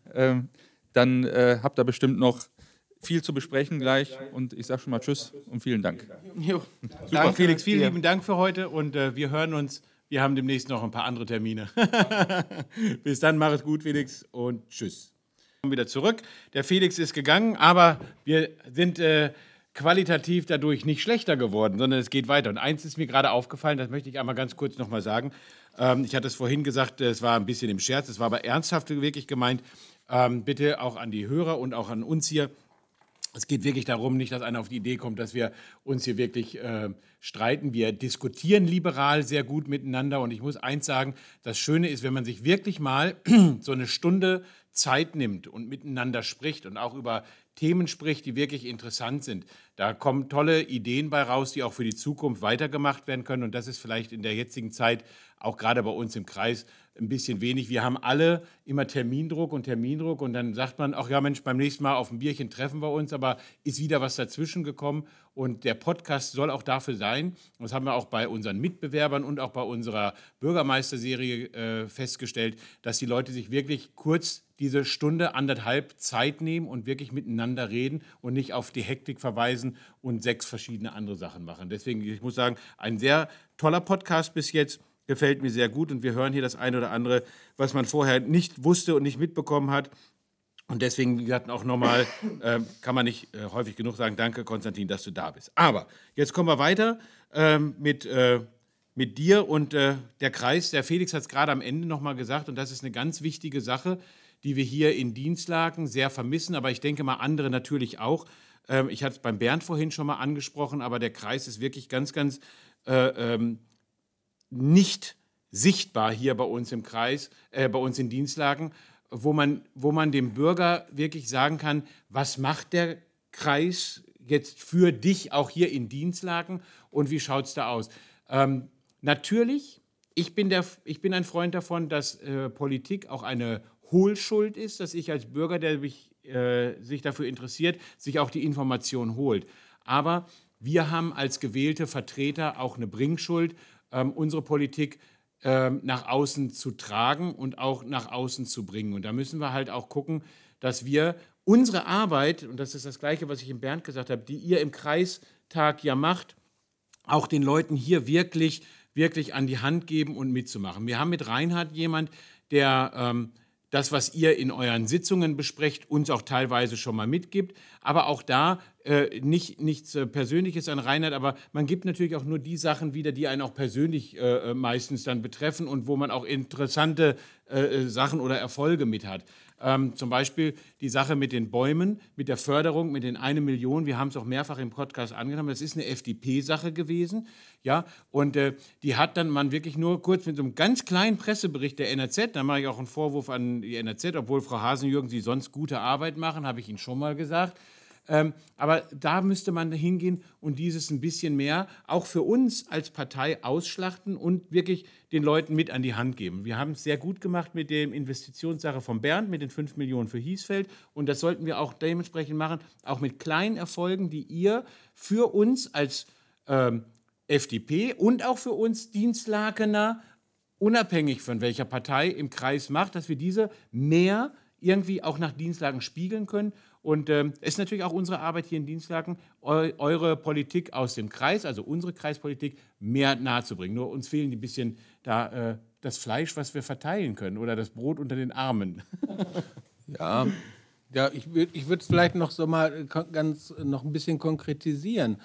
Dann habt ihr bestimmt noch viel zu besprechen gleich und ich sage schon mal Tschüss und vielen Dank. Jo, Super, danke Felix, vielen dir. lieben Dank für heute und wir hören uns. Wir haben demnächst noch ein paar andere Termine. Bis dann, mach es gut, Felix, und tschüss. Kommen wieder zurück. Der Felix ist gegangen, aber wir sind qualitativ dadurch nicht schlechter geworden, sondern es geht weiter. Und eins ist mir gerade aufgefallen, das möchte ich einmal ganz kurz nochmal sagen. Ich hatte es vorhin gesagt, es war ein bisschen im Scherz, es war aber ernsthaft wirklich gemeint. Bitte auch an die Hörer und auch an uns hier. Es geht wirklich darum, nicht, dass einer auf die Idee kommt, dass wir uns hier wirklich streiten. Wir diskutieren liberal sehr gut miteinander. Und ich muss eins sagen, das Schöne ist, wenn man sich wirklich mal so eine Stunde Zeit nimmt und miteinander spricht und auch über Themen spricht, die wirklich interessant sind. Da kommen tolle Ideen bei raus, die auch für die Zukunft weitergemacht werden können. Und das ist vielleicht in der jetzigen Zeit, auch gerade bei uns im Kreis, ein bisschen wenig. Wir haben alle immer Termindruck und dann sagt man, ach ja Mensch, beim nächsten Mal auf ein Bierchen treffen wir uns, aber ist wieder was dazwischen gekommen. Und der Podcast soll auch dafür sein, das haben wir auch bei unseren Mitbewerbern und auch bei unserer Bürgermeisterserie festgestellt, dass die Leute sich wirklich kurz diese Stunde, anderthalb Zeit nehmen und wirklich miteinander reden und nicht auf die Hektik verweisen und 6 verschiedene andere Sachen machen. Deswegen, ich muss sagen, ein sehr toller Podcast bis jetzt, gefällt mir sehr gut und wir hören hier das eine oder andere, was man vorher nicht wusste und nicht mitbekommen hat. Und deswegen, wie gesagt, auch nochmal, kann man nicht häufig genug sagen, danke Konstantin, dass du da bist. Aber jetzt kommen wir weiter mit dir und der Kreis. Der Felix hat es gerade am Ende nochmal gesagt und das ist eine ganz wichtige Sache, die wir hier in Dinslaken sehr vermissen, aber ich denke mal andere natürlich auch. Ich hatte es beim Bernd vorhin schon mal angesprochen, aber der Kreis ist wirklich ganz, ganz nicht sichtbar hier bei uns im Kreis, bei uns in Dinslaken, wo man dem Bürger wirklich sagen kann, was macht der Kreis jetzt für dich auch hier in Dinslaken und wie schaut es da aus? Natürlich, ich bin ein Freund davon, dass Politik auch eine Hohlschuld ist, dass ich als Bürger, der sich dafür interessiert, sich auch die Information holt. Aber wir haben als gewählte Vertreter auch eine Bringschuld, unsere Politik nach außen zu tragen und auch nach außen zu bringen. Und da müssen wir halt auch gucken, dass wir unsere Arbeit, und das ist das Gleiche, was ich im Bernd gesagt habe, die ihr im Kreistag ja macht, auch den Leuten hier wirklich, wirklich an die Hand geben und mitzumachen. Wir haben mit Reinhard jemand, der das, was ihr in euren Sitzungen besprecht, uns auch teilweise schon mal mitgibt. Aber auch da nichts Persönliches an Reinhard, aber man gibt natürlich auch nur die Sachen wieder, die einen auch persönlich meistens dann betreffen und wo man auch interessante Sachen oder Erfolge mit hat. Zum Beispiel die Sache mit den Bäumen, mit der Förderung, mit den 1 Million. Wir haben es auch mehrfach im Podcast angenommen. Das ist eine FDP-Sache gewesen. Ja, und die hat dann man wirklich nur kurz mit so einem ganz kleinen Pressebericht der NRZ, da mache ich auch einen Vorwurf an die NRZ, obwohl Frau Hasenjürgen sie sonst gute Arbeit machen, habe ich Ihnen schon mal gesagt. Aber da müsste man hingehen und dieses ein bisschen mehr auch für uns als Partei ausschlachten und wirklich den Leuten mit an die Hand geben. Wir haben es sehr gut gemacht mit der Investitionssache von Bernd, mit den 5 Millionen für Hiesfeld. Und das sollten wir auch dementsprechend machen, auch mit kleinen Erfolgen, die ihr für uns als FDP und auch für uns Dinslakener, unabhängig von welcher Partei im Kreis macht, dass wir diese mehr irgendwie auch nach Dinslaken spiegeln können. Und es ist natürlich auch unsere Arbeit hier in Dinslaken, eure Politik aus dem Kreis, also unsere Kreispolitik, mehr nahezubringen. Nur uns fehlen ein bisschen da das Fleisch, was wir verteilen können oder das Brot unter den Armen. Ja, ich würde es vielleicht noch so mal noch ein bisschen konkretisieren.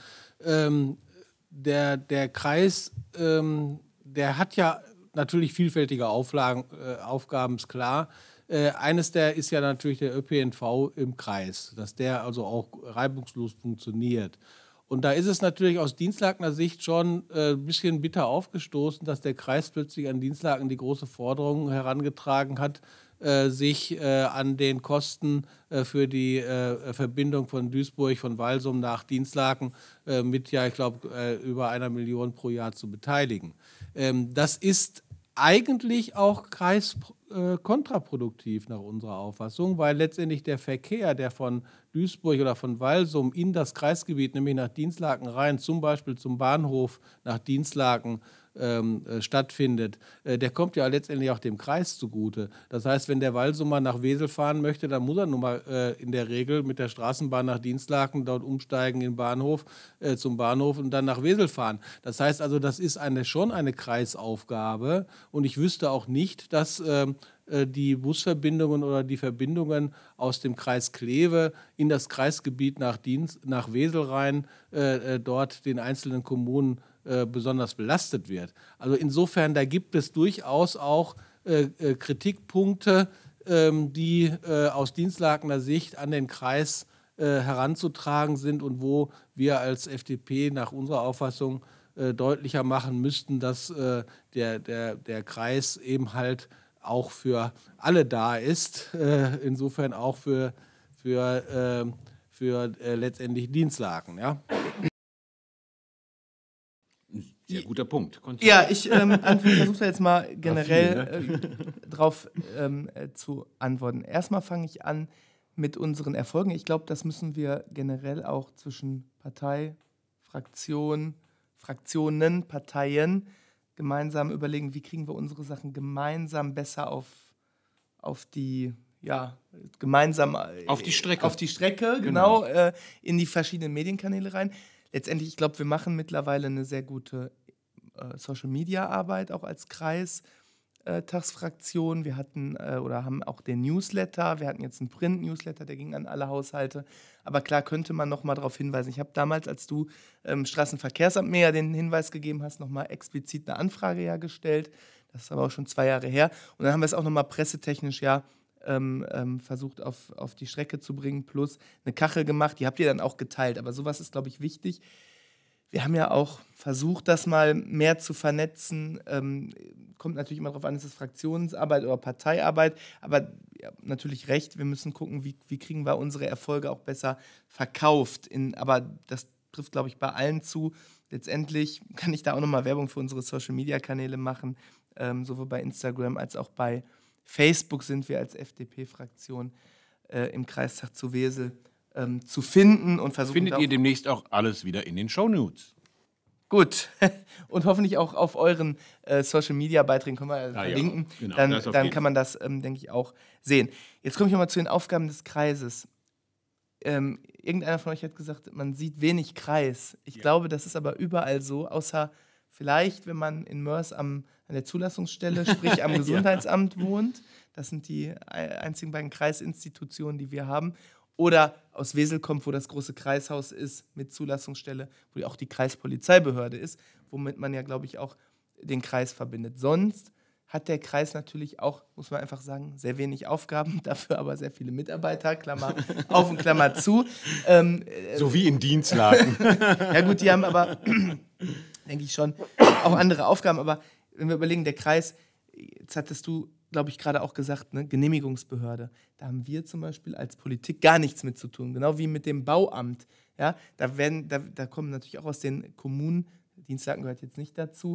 Der Kreis, der hat ja natürlich vielfältige Aufgaben, ist klar. Eines der ist ja natürlich der ÖPNV im Kreis, dass der also auch reibungslos funktioniert. Und da ist es natürlich aus Dinslakener Sicht schon ein bisschen bitter aufgestoßen, dass der Kreis plötzlich an Dinslaken die große Forderung herangetragen hat, sich an den Kosten für die Verbindung von Duisburg, von Walsum nach Dinslaken mit, ja, ich glaube, über 1 Million pro Jahr zu beteiligen. Das ist eigentlich auch kontraproduktiv nach unserer Auffassung, weil letztendlich der Verkehr, der von Duisburg oder von Walsum in das Kreisgebiet, nämlich nach Dinslaken rein, zum Beispiel zum Bahnhof nach Dinslaken stattfindet, der kommt ja letztendlich auch dem Kreis zugute. Das heißt, wenn der Walsumer nach Wesel fahren möchte, dann muss er nun mal in der Regel mit der Straßenbahn nach Dinslaken, dort umsteigen in den Bahnhof, zum Bahnhof und dann nach Wesel fahren. Das heißt also, das ist schon eine Kreisaufgabe und ich wüsste auch nicht, dass die Busverbindungen oder die Verbindungen aus dem Kreis Kleve in das Kreisgebiet nach Wesel rein dort den einzelnen Kommunen besonders belastet wird. Also insofern, da gibt es durchaus auch Kritikpunkte, die aus Dinslakener Sicht an den Kreis heranzutragen sind und wo wir als FDP nach unserer Auffassung deutlicher machen müssten, dass der Kreis eben halt auch für alle da ist, insofern auch für letztendlich Dinslaken. Ja? Sehr guter Punkt. Ja, ich versuche da jetzt mal generell drauf zu antworten. Erstmal fange ich an mit unseren Erfolgen. Ich glaube, das müssen wir generell auch zwischen Partei, Fraktionen, Parteien gemeinsam überlegen, wie kriegen wir unsere Sachen gemeinsam besser auf die Strecke, genau. In die verschiedenen Medienkanäle rein. Letztendlich, ich glaube, wir machen mittlerweile eine sehr gute Social-Media-Arbeit, auch als Kreistagsfraktion. Wir hatten oder haben auch den Newsletter. Wir hatten jetzt einen Print-Newsletter, der ging an alle Haushalte. Aber klar könnte man noch mal darauf hinweisen. Ich habe damals, als du Straßenverkehrsamt mir ja den Hinweis gegeben hast, noch mal explizit eine Anfrage ja gestellt. Das ist aber auch schon 2 Jahre her. Und dann haben wir es auch noch mal pressetechnisch versucht auf die Strecke zu bringen, plus eine Kachel gemacht. Die habt ihr dann auch geteilt. Aber sowas ist, glaube ich, wichtig. Wir haben ja auch versucht, das mal mehr zu vernetzen. Kommt natürlich immer darauf an, ist es Fraktionsarbeit oder Parteiarbeit. Aber ja, natürlich recht, wir müssen gucken, wie kriegen wir unsere Erfolge auch besser verkauft. Aber das trifft, glaube ich, bei allen zu. Letztendlich kann ich da auch nochmal Werbung für unsere Social-Media-Kanäle machen. Sowohl bei Instagram als auch bei Facebook sind wir als FDP-Fraktion im Kreistag zu Wesel zu finden und versuchen. Findet ihr demnächst auch alles wieder in den Shownotes. Gut. Und hoffentlich auch auf euren Social-Media-Beiträgen können wir verlinken. Ja, genau, dann kann man das, denke ich, auch sehen. Jetzt komme ich nochmal zu den Aufgaben des Kreises. Irgendeiner von euch hat gesagt, man sieht wenig Kreis. Ich glaube, das ist aber überall so, außer vielleicht, wenn man in Mörs an der Zulassungsstelle, sprich am Gesundheitsamt wohnt. Das sind die einzigen beiden Kreisinstitutionen, die wir haben. Oder aus Wesel kommt, wo das große Kreishaus ist mit Zulassungsstelle, wo auch die Kreispolizeibehörde ist, womit man ja, glaube ich, auch den Kreis verbindet. Sonst hat der Kreis natürlich auch, muss man einfach sagen, sehr wenig Aufgaben, dafür aber sehr viele Mitarbeiter, Klammer auf und Klammer zu. So wie in Dinslaken. Ja gut, die haben aber, denke ich schon, auch andere Aufgaben. Aber wenn wir überlegen, der Kreis, jetzt hattest du, glaube ich, gerade auch gesagt, ne, Genehmigungsbehörde. Da haben wir zum Beispiel als Politik gar nichts mit zu tun. Genau wie mit dem Bauamt. Ja, da kommen natürlich auch aus den Kommunen, Dinslaken gehört jetzt nicht dazu,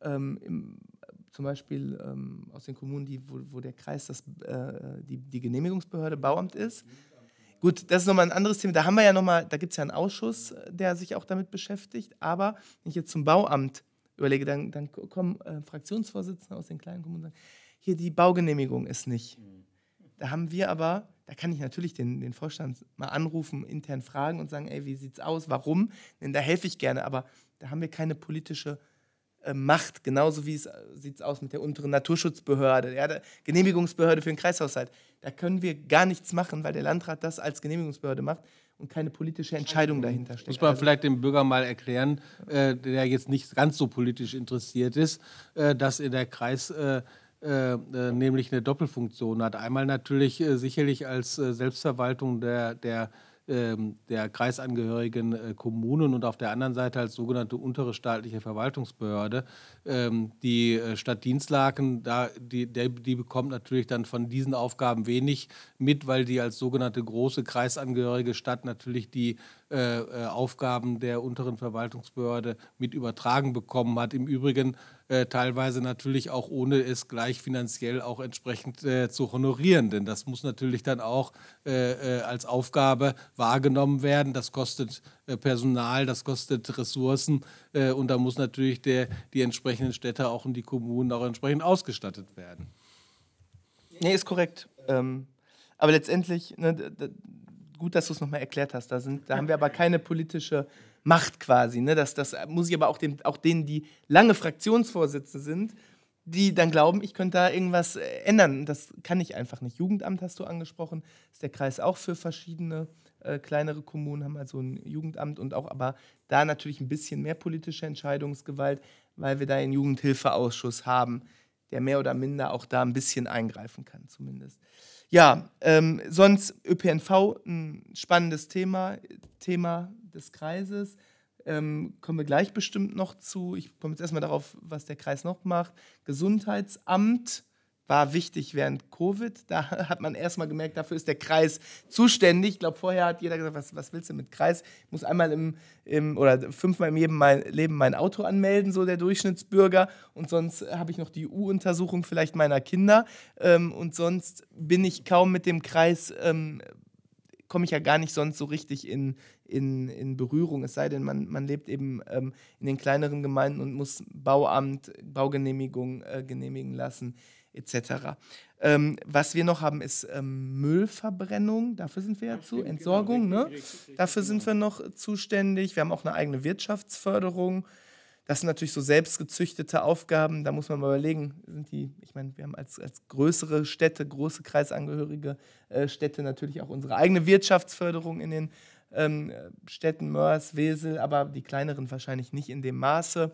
zum Beispiel aus den Kommunen, wo der Kreis die Genehmigungsbehörde Bauamt ist. Gut, das ist nochmal ein anderes Thema. Da gibt es ja einen Ausschuss, der sich auch damit beschäftigt. Aber wenn ich jetzt zum Bauamt überlege, dann kommen Fraktionsvorsitzende aus den kleinen Kommunen und sagen, hier die Baugenehmigung ist nicht. Da haben wir aber, da kann ich natürlich den Vorstand mal anrufen, intern fragen und sagen, ey, wie sieht's aus, warum? Denn da helfe ich gerne, aber da haben wir keine politische Macht. Genauso wie sieht es aus mit der unteren Naturschutzbehörde, der Genehmigungsbehörde für den Kreishaushalt. Da können wir gar nichts machen, weil der Landrat das als Genehmigungsbehörde macht und keine politische Entscheidung dahinter steckt. Muss man vielleicht dem Bürger mal erklären, der jetzt nicht ganz so politisch interessiert ist, dass in der Kreis nämlich eine Doppelfunktion hat. Einmal natürlich sicherlich als Selbstverwaltung der kreisangehörigen Kommunen und auf der anderen Seite als sogenannte untere staatliche Verwaltungsbehörde. Die Stadt Dinslaken, die bekommt natürlich dann von diesen Aufgaben wenig mit, weil die als sogenannte große kreisangehörige Stadt natürlich die Aufgaben der unteren Verwaltungsbehörde mit übertragen bekommen hat. Im Übrigen teilweise natürlich auch ohne es gleich finanziell auch entsprechend zu honorieren. Denn das muss natürlich dann auch als Aufgabe wahrgenommen werden. Das kostet Personal, das kostet Ressourcen und da muss natürlich die entsprechenden Städte auch und die Kommunen auch entsprechend ausgestattet werden. Nee, ist korrekt. Aber letztendlich, gut, dass du es nochmal erklärt hast, da haben wir aber keine politische Macht quasi. Ne? Das muss ich aber auch denen, die lange Fraktionsvorsitzende sind, die dann glauben, ich könnte da irgendwas ändern. Das kann ich einfach nicht. Jugendamt hast du angesprochen, ist der Kreis auch für verschiedene kleinere Kommunen, haben also ein Jugendamt und auch aber da natürlich ein bisschen mehr politische Entscheidungsgewalt, weil wir da einen Jugendhilfeausschuss haben, der mehr oder minder auch da ein bisschen eingreifen kann zumindest. Ja, sonst ÖPNV, ein spannendes Thema des Kreises. Kommen wir gleich bestimmt noch zu. Ich komme jetzt erstmal darauf, was der Kreis noch macht. Gesundheitsamt war wichtig während Covid. Da hat man erstmal gemerkt, dafür ist der Kreis zuständig. Ich glaube, vorher hat jeder gesagt, was willst du mit Kreis? Ich muss einmal oder 5-mal in jedem Leben mein Auto anmelden, so der Durchschnittsbürger. Und sonst habe ich noch die U-Untersuchung vielleicht meiner Kinder. Und sonst bin ich kaum mit dem Kreis, komme ich ja gar nicht sonst so richtig in Berührung. Es sei denn, man lebt eben in den kleineren Gemeinden und muss Bauamt, Baugenehmigung genehmigen lassen, etc. Was wir noch haben, ist Müllverbrennung. Dafür sind wir ja zu. Entsorgung, genau, richtig, dafür sind wir noch zuständig. Wir haben auch eine eigene Wirtschaftsförderung. Das sind natürlich so selbstgezüchtete Aufgaben. Da muss man mal überlegen, ich meine, wir haben als größere Städte, große kreisangehörige Städte natürlich auch unsere eigene Wirtschaftsförderung in den Städten Mörs, Wesel, aber die kleineren wahrscheinlich nicht in dem Maße.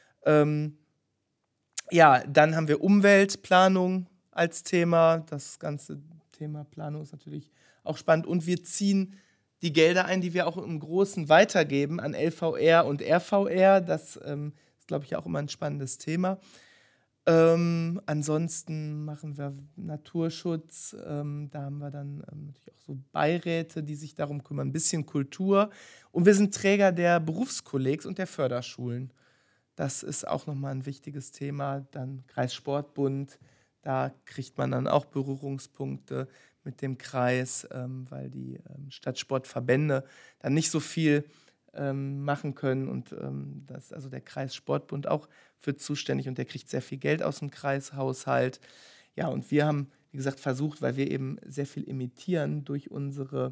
Ja, dann haben wir Umweltplanung als Thema. Das ganze Thema Planung ist natürlich auch spannend. Und wir ziehen die Gelder ein, die wir auch im Großen weitergeben an LVR und RVR. Das ist, glaube ich, auch immer ein spannendes Thema. Ansonsten machen wir Naturschutz. Da haben wir dann natürlich auch so Beiräte, die sich darum kümmern. Ein bisschen Kultur. Und wir sind Träger der Berufskollegs und der Förderschulen. Das ist auch nochmal ein wichtiges Thema. Dann Kreissportbund, da kriegt man dann auch Berührungspunkte mit dem Kreis, weil die Stadtsportverbände dann nicht so viel machen können. Und das also der Kreissportbund auch für zuständig und der kriegt sehr viel Geld aus dem Kreishaushalt. Ja, und wir haben, wie gesagt, versucht, weil wir eben sehr viel emittieren durch unsere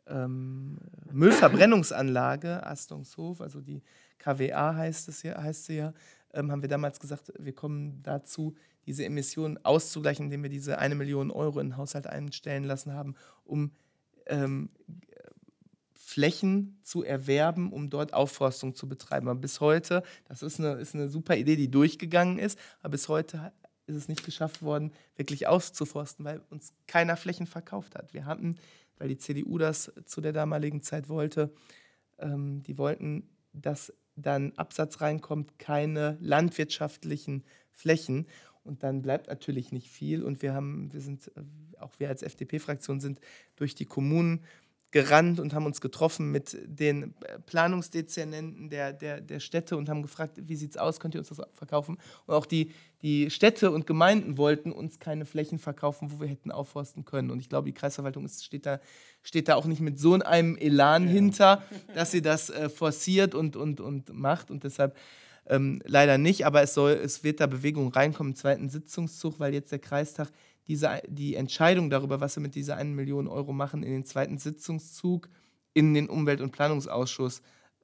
Müllverbrennungsanlage Astungshof, also die KWA heißt sie ja, haben wir damals gesagt, wir kommen dazu, diese Emissionen auszugleichen, indem wir diese 1 Million Euro in den Haushalt einstellen lassen haben, um Flächen zu erwerben, um dort Aufforstung zu betreiben. Aber bis heute, das ist eine super Idee, die durchgegangen ist, aber bis heute ist es nicht geschafft worden, wirklich auszuforsten, weil uns keiner Flächen verkauft hat. Wir hatten, weil die CDU das zu der damaligen Zeit wollte, die wollten, dass dann Absatz reinkommt, keine landwirtschaftlichen Flächen. Und dann bleibt natürlich nicht viel. Und wir als FDP-Fraktion sind durch die Kommunen gerannt und haben uns getroffen mit den Planungsdezernenten der Städte und haben gefragt, wie sieht es aus, könnt ihr uns das verkaufen? Und auch die Städte und Gemeinden wollten uns keine Flächen verkaufen, wo wir hätten aufforsten können. Und ich glaube, die Kreisverwaltung steht da auch nicht mit so einem Elan hinter, dass sie das forciert und macht. Und deshalb leider nicht, aber es wird da Bewegung reinkommen im zweiten Sitzungszug, weil jetzt der Kreistag die Entscheidung darüber, was wir mit dieser 1 Million Euro machen, in den zweiten Sitzungszug in den Umwelt- und Planungsausschuss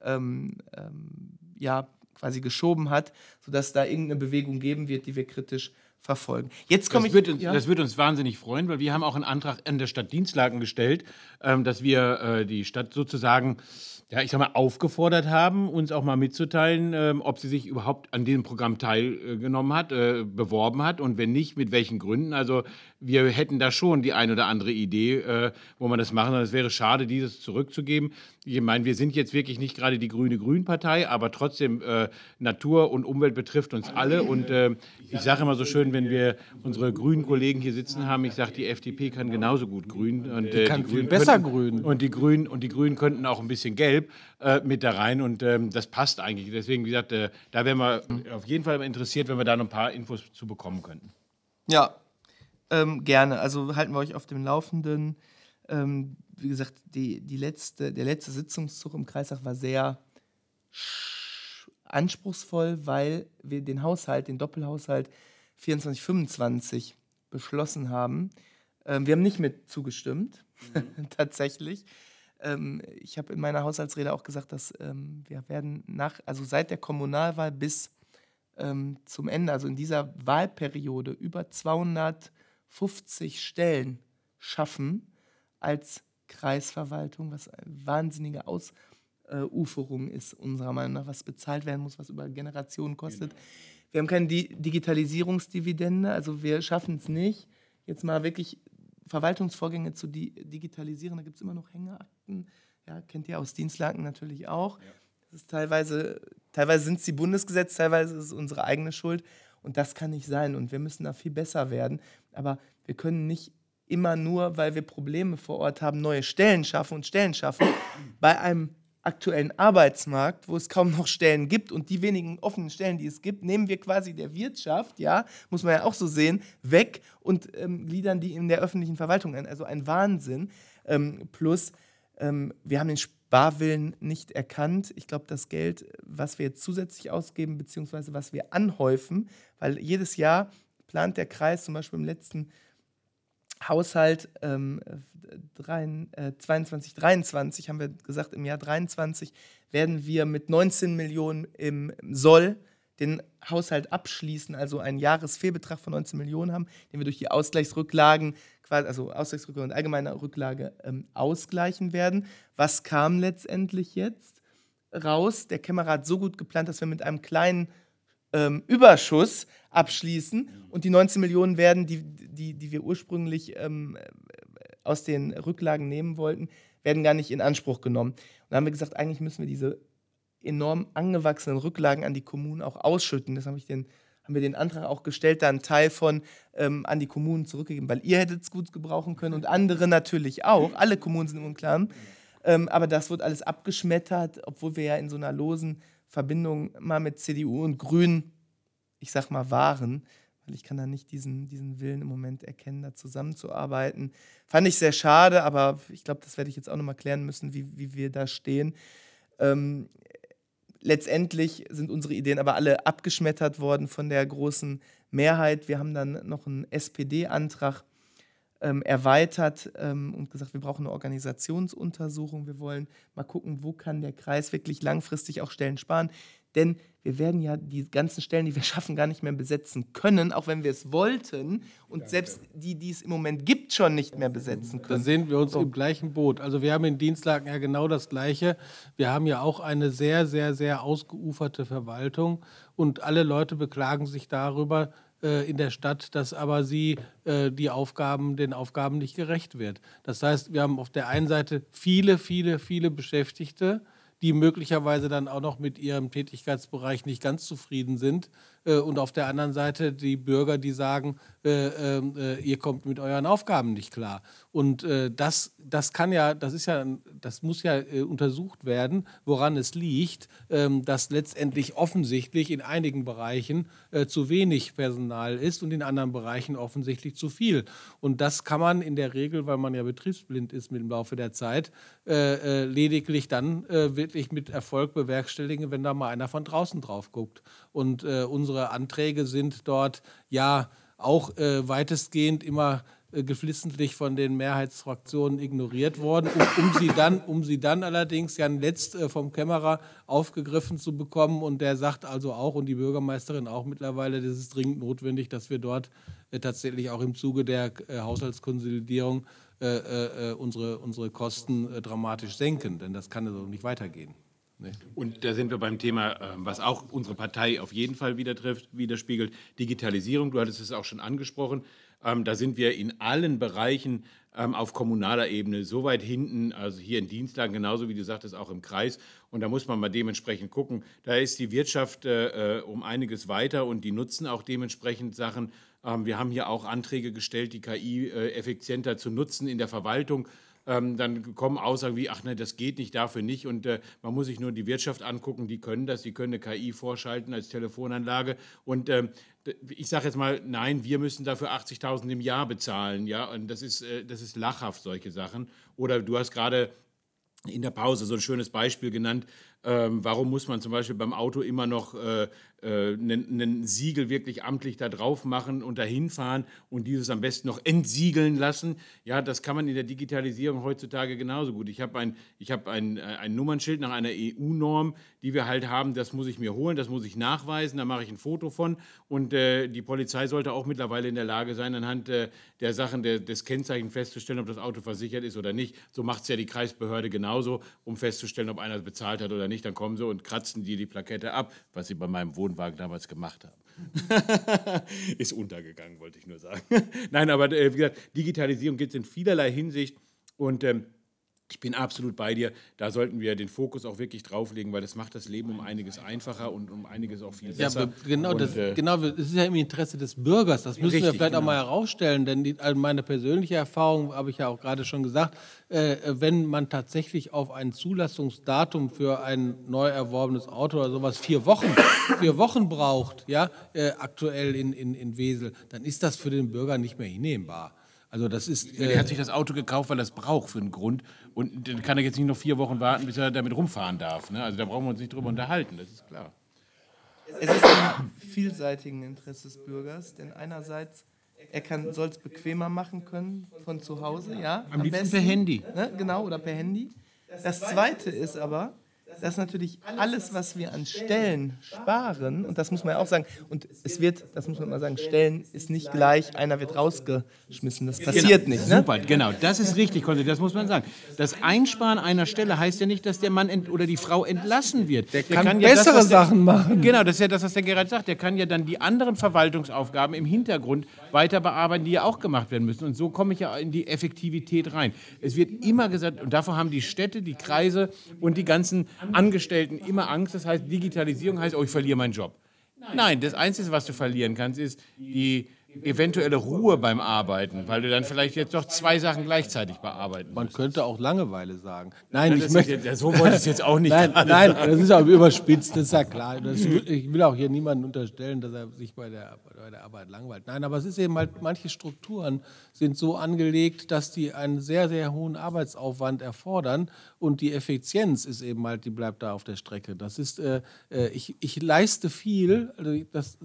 quasi geschoben hat, sodass da irgendeine Bewegung geben wird, die wir kritisch verfolgen. Das wird uns wahnsinnig freuen, weil wir haben auch einen Antrag an der Stadt Dinslaken gestellt, dass wir die Stadt sozusagen, ja, ich sag mal, aufgefordert haben, uns auch mal mitzuteilen, ob sie sich überhaupt an diesem Programm teilgenommen hat, beworben hat und wenn nicht, mit welchen Gründen. Also wir hätten da schon die ein oder andere Idee, wo man das machen kann. Es wäre schade, dieses zurückzugeben. Ich meine, wir sind jetzt wirklich nicht gerade die Grüne-Grün-Partei, aber trotzdem Natur und Umwelt betrifft uns alle. Und ich sage immer so schön, wenn wir unsere grünen Kollegen hier sitzen haben, ich sage, die FDP kann genauso gut grün. Und, die kann viel besser grün. Und die Grünen könnten auch ein bisschen gelb mit da rein. Und das passt eigentlich. Deswegen, wie gesagt, da wären wir auf jeden Fall interessiert, wenn wir da noch ein paar Infos zu bekommen könnten. Ja, gerne. Also halten wir euch auf dem Laufenden. Wie gesagt, der letzte Sitzungszug im Kreistag war sehr anspruchsvoll, weil wir den Doppelhaushalt 24/25 beschlossen haben. Wir haben nicht mit zugestimmt, tatsächlich. Ich habe in meiner Haushaltsrede auch gesagt, dass wir werden seit der Kommunalwahl bis zum Ende, also in dieser Wahlperiode, über 250 Stellen schaffen als Kreisverwaltung, was eine wahnsinnige Ausuferung ist, unserer Meinung nach, was bezahlt werden muss, was über Generationen kostet. Genau. Wir haben keine Digitalisierungsdividende, also wir schaffen es nicht, jetzt mal wirklich Verwaltungsvorgänge zu digitalisieren. Da gibt es immer noch Hängeakten, ja, kennt ihr aus Dienstlagen natürlich auch. Ja. Das ist teilweise sind es die Bundesgesetze, teilweise ist es unsere eigene Schuld. Und das kann nicht sein. Und wir müssen da viel besser werden. Aber wir können nicht immer nur, weil wir Probleme vor Ort haben, neue Stellen schaffen. Bei einem aktuellen Arbeitsmarkt, wo es kaum noch Stellen gibt und die wenigen offenen Stellen, die es gibt, nehmen wir quasi der Wirtschaft, ja, muss man ja auch so sehen, weg und gliedern die in der öffentlichen Verwaltung ein. Also ein Wahnsinn. Plus, wir haben den Sparwillen nicht erkannt. Ich glaube, das Geld, was wir jetzt zusätzlich ausgeben, beziehungsweise was wir anhäufen, weil jedes Jahr plant der Kreis, zum Beispiel im letzten Haushalt 22, 23, haben wir gesagt, im Jahr 23 werden wir mit 19 Millionen im Soll den Haushalt abschließen, also einen Jahresfehlbetrag von 19 Millionen haben, den wir durch die Ausgleichsrücklagen, also Ausgleichsrücklage und allgemeine Rücklage ausgleichen werden. Was kam letztendlich jetzt raus? Der Kämmerer hat so gut geplant, dass wir mit einem kleinen Überschuss abschließen und die 19 Millionen werden, die wir ursprünglich aus den Rücklagen nehmen wollten, werden gar nicht in Anspruch genommen. Und da haben wir gesagt, eigentlich müssen wir diese enorm angewachsenen Rücklagen an die Kommunen auch ausschütten. Das haben wir den Antrag auch gestellt, da einen Teil von an die Kommunen zurückgegeben, weil ihr hättet es gut gebrauchen können und andere natürlich auch. Alle Kommunen sind im Unklaren. Aber das wird alles abgeschmettert, obwohl wir ja in so einer losen Verbindung mal mit CDU und Grünen, ich sag mal, waren. Weil ich kann da nicht diesen Willen im Moment erkennen, da zusammenzuarbeiten. Fand ich sehr schade, aber ich glaube, das werde ich jetzt auch nochmal klären müssen, wie wir da stehen. Letztendlich sind unsere Ideen aber alle abgeschmettert worden von der großen Mehrheit. Wir haben dann noch einen SPD-Antrag erweitert und gesagt, wir brauchen eine Organisationsuntersuchung. Wir wollen mal gucken, wo kann der Kreis wirklich langfristig auch Stellen sparen. Denn wir werden ja die ganzen Stellen, die wir schaffen, gar nicht mehr besetzen können, auch wenn wir es wollten. Und selbst die es im Moment gibt, schon nicht mehr besetzen können. Da sehen wir uns im gleichen Boot. Also wir haben in Dienstlagen ja genau das Gleiche. Wir haben ja auch eine sehr, sehr, sehr ausgeuferte Verwaltung. Und alle Leute beklagen sich darüber in der Stadt, dass aber den Aufgaben nicht gerecht wird. Das heißt, wir haben auf der einen Seite viele, viele, viele Beschäftigte, die möglicherweise dann auch noch mit ihrem Tätigkeitsbereich nicht ganz zufrieden sind. Und auf der anderen Seite die Bürger, die sagen, ihr kommt mit euren Aufgaben nicht klar. Und das muss ja untersucht werden, woran es liegt, dass letztendlich offensichtlich in einigen Bereichen zu wenig Personal ist und in anderen Bereichen offensichtlich zu viel. Und das kann man in der Regel, weil man ja betriebsblind ist mit dem Laufe der Zeit, lediglich dann wirklich mit Erfolg bewerkstelligen, wenn da mal einer von draußen drauf guckt. Und unsere Anträge sind dort ja auch weitestgehend immer geflissentlich von den Mehrheitsfraktionen ignoriert worden, um sie dann allerdings ja letzt vom Kämmerer aufgegriffen zu bekommen. Und der sagt also auch, und die Bürgermeisterin auch mittlerweile, das ist dringend notwendig, dass wir dort tatsächlich auch im Zuge der Haushaltskonsolidierung unsere Kosten dramatisch senken. Denn das kann so nicht weitergehen. Nee. Und da sind wir beim Thema, was auch unsere Partei auf jeden Fall widerspiegelt, Digitalisierung. Du hattest es auch schon angesprochen. Da sind wir in allen Bereichen auf kommunaler Ebene so weit hinten, also hier in Dienstlagen genauso wie du sagtest, auch im Kreis. Und da muss man mal dementsprechend gucken. Da ist die Wirtschaft um einiges weiter und die nutzen auch dementsprechend Sachen. Wir haben hier auch Anträge gestellt, die KI effizienter zu nutzen in der Verwaltung. Dann kommen Aussagen wie, ach nein, das geht nicht, dafür nicht. Und man muss sich nur die Wirtschaft angucken, die können das, die können eine KI vorschalten als Telefonanlage. Und ich sage jetzt mal, nein, wir müssen dafür 80.000 im Jahr bezahlen. Ja? Und das ist lachhaft, solche Sachen. Oder du hast gerade in der Pause so ein schönes Beispiel genannt. Warum muss man zum Beispiel beim Auto immer noch ein Siegel wirklich amtlich da drauf machen und dahin fahren und dieses am besten noch entsiegeln lassen? Ja, das kann man in der Digitalisierung heutzutage genauso gut. Ich habe ein Nummernschild nach einer EU-Norm, die wir halt haben, das muss ich mir holen, das muss ich nachweisen, da mache ich ein Foto von und die Polizei sollte auch mittlerweile in der Lage sein, anhand der Sachen des Kennzeichens festzustellen, ob das Auto versichert ist oder nicht. So macht es ja die Kreisbehörde genauso, um festzustellen, ob einer bezahlt hat oder nicht. Dann kommen sie und kratzen die Plakette ab, was sie bei meinem Wohnwagen damals gemacht haben. Ist untergegangen, wollte ich nur sagen. Nein, aber wie gesagt, Digitalisierung geht es in vielerlei Hinsicht und ich bin absolut bei dir. Da sollten wir den Fokus auch wirklich drauflegen, weil das macht das Leben um einiges einfacher und um einiges auch viel besser. Ja, genau, das ist ja im Interesse des Bürgers. Das müssen wir vielleicht auch mal herausstellen, denn meine persönliche Erfahrung, habe ich ja auch gerade schon gesagt, wenn man tatsächlich auf ein Zulassungsdatum für ein neu erworbenes Auto oder sowas 4 Wochen braucht, ja, aktuell in Wesel, dann ist das für den Bürger nicht mehr hinnehmbar. Also das ist, der hat sich das Auto gekauft, weil er es braucht für einen Grund. Und dann kann er jetzt nicht noch 4 Wochen warten, bis er damit rumfahren darf. Ne? Also da brauchen wir uns nicht drüber unterhalten, das ist klar. Es ist im vielseitigen Interesse des Bürgers, denn einerseits, soll es bequemer machen können von zu Hause, ja. Am liebsten per Handy. Ne? Genau, oder per Handy. Das Zweite ist aber, dass natürlich alles, was wir an Stellen sparen, und das muss man ja auch sagen, und das muss man mal sagen, Stellen ist nicht gleich, einer wird rausgeschmissen, das passiert nicht. Ne? Super, genau, das ist richtig, Konstantin, das muss man sagen. Das Einsparen einer Stelle heißt ja nicht, dass der Mann oder die Frau entlassen wird. Der kann ja bessere Sachen machen. Genau, das ist ja das, was der Gerhard sagt. Der kann ja dann die anderen Verwaltungsaufgaben im Hintergrund weiter bearbeiten, die ja auch gemacht werden müssen. Und so komme ich ja in die Effektivität rein. Es wird immer gesagt, und davor haben die Städte, die Kreise und die ganzen Angestellten immer Angst. Das heißt, Digitalisierung heißt, oh, ich verliere meinen Job. Nein, das Einzige, was du verlieren kannst, ist die eventuelle Ruhe beim Arbeiten, weil du dann vielleicht jetzt doch 2 Sachen gleichzeitig bearbeiten musst. Man könnte auch Langeweile sagen. Nein, so wollte ich es jetzt auch nicht. Nein, das ist auch überspitzt, das ist ja klar. Ich will auch hier niemandem unterstellen, dass er sich bei der Arbeit langweilt. Nein, aber es ist eben halt, manche Strukturen sind so angelegt, dass die einen sehr, sehr hohen Arbeitsaufwand erfordern und die Effizienz ist eben halt, die bleibt da auf der Strecke. Das ist, ich leiste viel, also das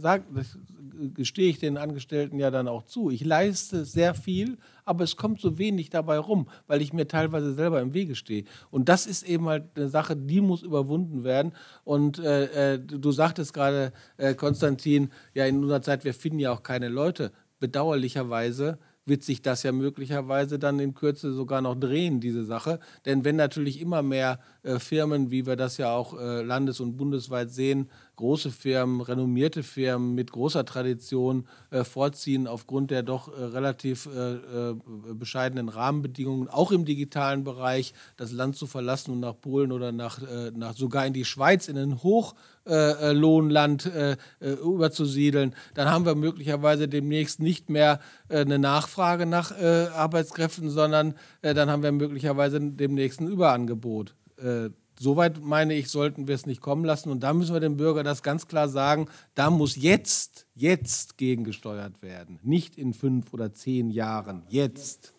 gestehe ich den Angestellten ja dann auch zu. Ich leiste sehr viel, aber es kommt so wenig dabei rum, weil ich mir teilweise selber im Wege stehe. Und das ist eben halt eine Sache, die muss überwunden werden. Und du sagtest gerade, Konstantin, ja, in unserer Zeit, wir finden ja auch keine Leute. Bedauerlicherweise wird sich das ja möglicherweise dann in Kürze sogar noch drehen, diese Sache. Denn wenn natürlich immer mehr Firmen, wie wir das ja auch landes- und bundesweit sehen, große Firmen, renommierte Firmen mit großer Tradition vorziehen, aufgrund der doch relativ bescheidenen Rahmenbedingungen, auch im digitalen Bereich, das Land zu verlassen und nach Polen oder nach sogar in die Schweiz, in ein Hochlohnland überzusiedeln, dann haben wir möglicherweise demnächst nicht mehr eine Nachfrage nach Arbeitskräften, sondern dann haben wir möglicherweise demnächst ein Überangebot. Soweit, meine ich, sollten wir es nicht kommen lassen. Und da müssen wir dem Bürger das ganz klar sagen, da muss jetzt gegengesteuert werden. Nicht in 5 oder 10 Jahren, jetzt.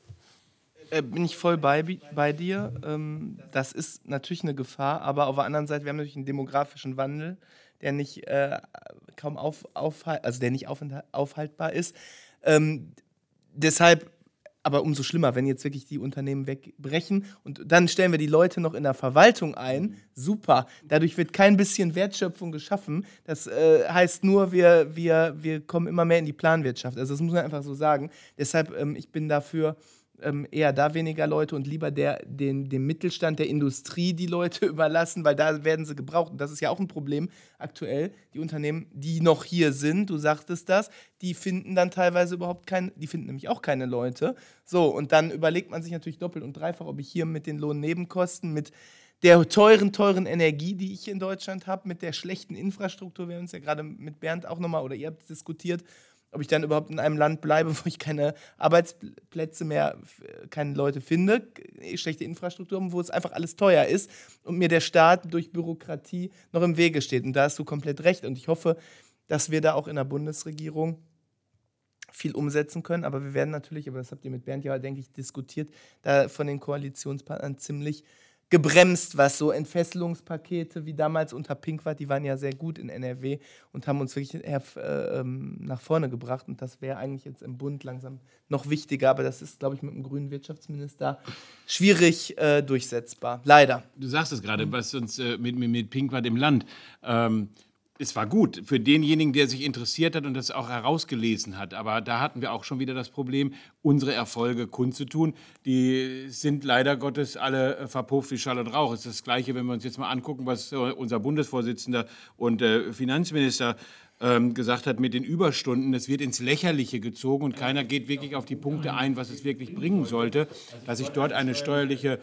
Bin ich voll bei dir. Das ist natürlich eine Gefahr, aber auf der anderen Seite, wir haben natürlich einen demografischen Wandel, der nicht aufhaltbar ist. Deshalb, aber umso schlimmer, wenn jetzt wirklich die Unternehmen wegbrechen und dann stellen wir die Leute noch in der Verwaltung ein. Super. Dadurch wird kein bisschen Wertschöpfung geschaffen. Das heißt nur, wir kommen immer mehr in die Planwirtschaft. Also das muss man einfach so sagen. Deshalb, ich bin dafür, eher da weniger Leute und lieber dem Mittelstand, der Industrie die Leute überlassen, weil da werden sie gebraucht. Und das ist ja auch ein Problem aktuell. Die Unternehmen, die noch hier sind, du sagtest das, die finden dann teilweise die finden nämlich auch keine Leute. So, und dann überlegt man sich natürlich doppelt und dreifach, ob ich hier mit den Lohnnebenkosten, mit der teuren Energie, die ich hier in Deutschland habe, mit der schlechten Infrastruktur, wir haben uns ja gerade mit Bernd auch nochmal, oder ihr habt es diskutiert, ob ich dann überhaupt in einem Land bleibe, wo ich keine Arbeitsplätze mehr, keine Leute finde, schlechte Infrastruktur, wo es einfach alles teuer ist und mir der Staat durch Bürokratie noch im Wege steht. Und da hast du komplett recht. Und ich hoffe, dass wir da auch in der Bundesregierung viel umsetzen können. Aber wir werden natürlich, aber das habt ihr mit Bernd ja, denke ich, diskutiert, da von den Koalitionspartnern ziemlich gebremst, was so Entfesselungspakete wie damals unter Pinkwart, die waren ja sehr gut in NRW und haben uns wirklich nach vorne gebracht. Und das wäre eigentlich jetzt im Bund langsam noch wichtiger. Aber das ist, glaube ich, mit dem grünen Wirtschaftsminister schwierig durchsetzbar. Leider. Du sagst es gerade, was uns mit Pinkwart im Land. Es war gut für denjenigen, der sich interessiert hat und das auch herausgelesen hat. Aber da hatten wir auch schon wieder das Problem, unsere Erfolge kundzutun. Die sind leider Gottes alle verpufft wie Schall und Rauch. Es ist das Gleiche, wenn wir uns jetzt mal angucken, was unser Bundesvorsitzender und Finanzminister gesagt hat mit den Überstunden. Es wird ins Lächerliche gezogen und keiner geht wirklich auf die Punkte ein, was es wirklich bringen sollte, dass ich dort eine steuerliche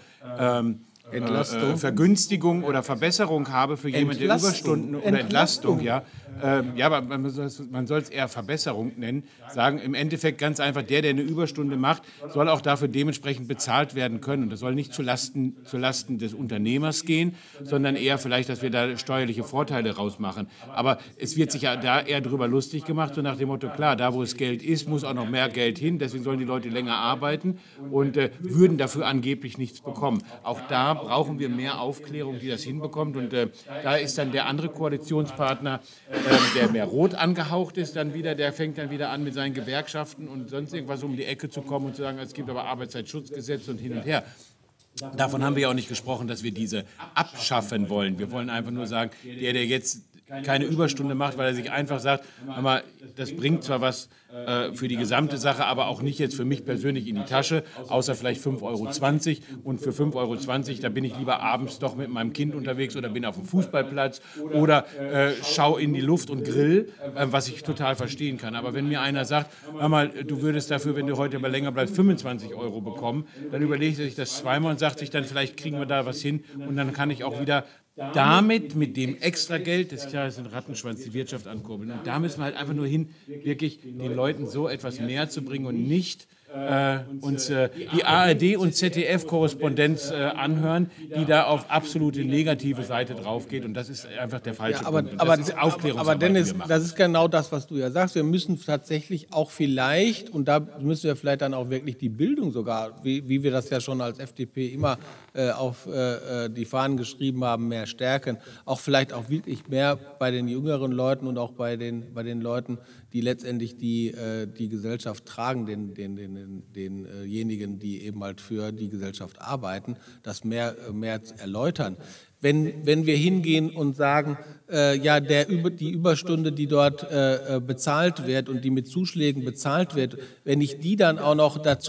Vergünstigung oder Verbesserung habe für jemanden, der Überstunden oder Entlastung, ja. Aber man soll es eher Verbesserung nennen. Sagen im Endeffekt ganz einfach, der eine Überstunde macht, soll auch dafür dementsprechend bezahlt werden können. Und das soll nicht zu Lasten des Unternehmers gehen, sondern eher vielleicht, dass wir da steuerliche Vorteile rausmachen. Aber es wird sich ja da eher drüber lustig gemacht, so nach dem Motto, klar, da wo es Geld ist, muss auch noch mehr Geld hin. Deswegen sollen die Leute länger arbeiten und würden dafür angeblich nichts bekommen. Auch da brauchen wir mehr Aufklärung, die das hinbekommt. Und da ist dann der andere Koalitionspartner, der mehr rot angehaucht ist, dann wieder, der fängt dann wieder an mit seinen Gewerkschaften und sonst irgendwas um die Ecke zu kommen und zu sagen, es gibt aber Arbeitszeitschutzgesetz und hin und her. Davon haben wir ja auch nicht gesprochen, dass wir diese abschaffen wollen. Wir wollen einfach nur sagen, der jetzt keine Überstunde macht, weil er sich einfach sagt, aber das bringt zwar was für die gesamte Sache, aber auch nicht jetzt für mich persönlich in die Tasche, außer vielleicht 5,20 Euro. Und für 5,20 Euro, da bin ich lieber abends doch mit meinem Kind unterwegs oder bin auf dem Fußballplatz oder schau in die Luft und grill, was ich total verstehen kann. Aber wenn mir einer sagt, hör mal, du würdest dafür, wenn du heute aber länger bleibst, 25 Euro bekommen, dann überlegt er sich das zweimal und sagt sich dann, vielleicht kriegen wir da was hin und dann kann ich auch wieder mit dem Extrageld, das ist ja ein Rattenschwanz, die Wirtschaft ankurbeln. Und da müssen wir halt einfach nur hin, wirklich den Leuten so etwas näher zu bringen und nicht uns die ARD- und ZDF-Korrespondenz anhören, die da auf absolute negative Seite drauf geht. Und das ist einfach der falsche Punkt. Und das ist Aufklärungsarbeit, aber Dennis, die wir machen. das ist genau das, was du ja sagst. Wir müssen tatsächlich auch vielleicht, und da müssen wir vielleicht dann auch wirklich die Bildung sogar, wie wir das ja schon als FDP immer auf die Fahnen geschrieben haben, mehr stärken. Auch vielleicht auch wirklich mehr bei den jüngeren Leuten und auch bei den Leuten, die letztendlich die Gesellschaft tragen, denjenigen, die eben halt für die Gesellschaft arbeiten, das mehr erläutern. Wenn wir hingehen und sagen, die Überstunde, die dort bezahlt wird und die mit Zuschlägen bezahlt wird, wenn die dann dazu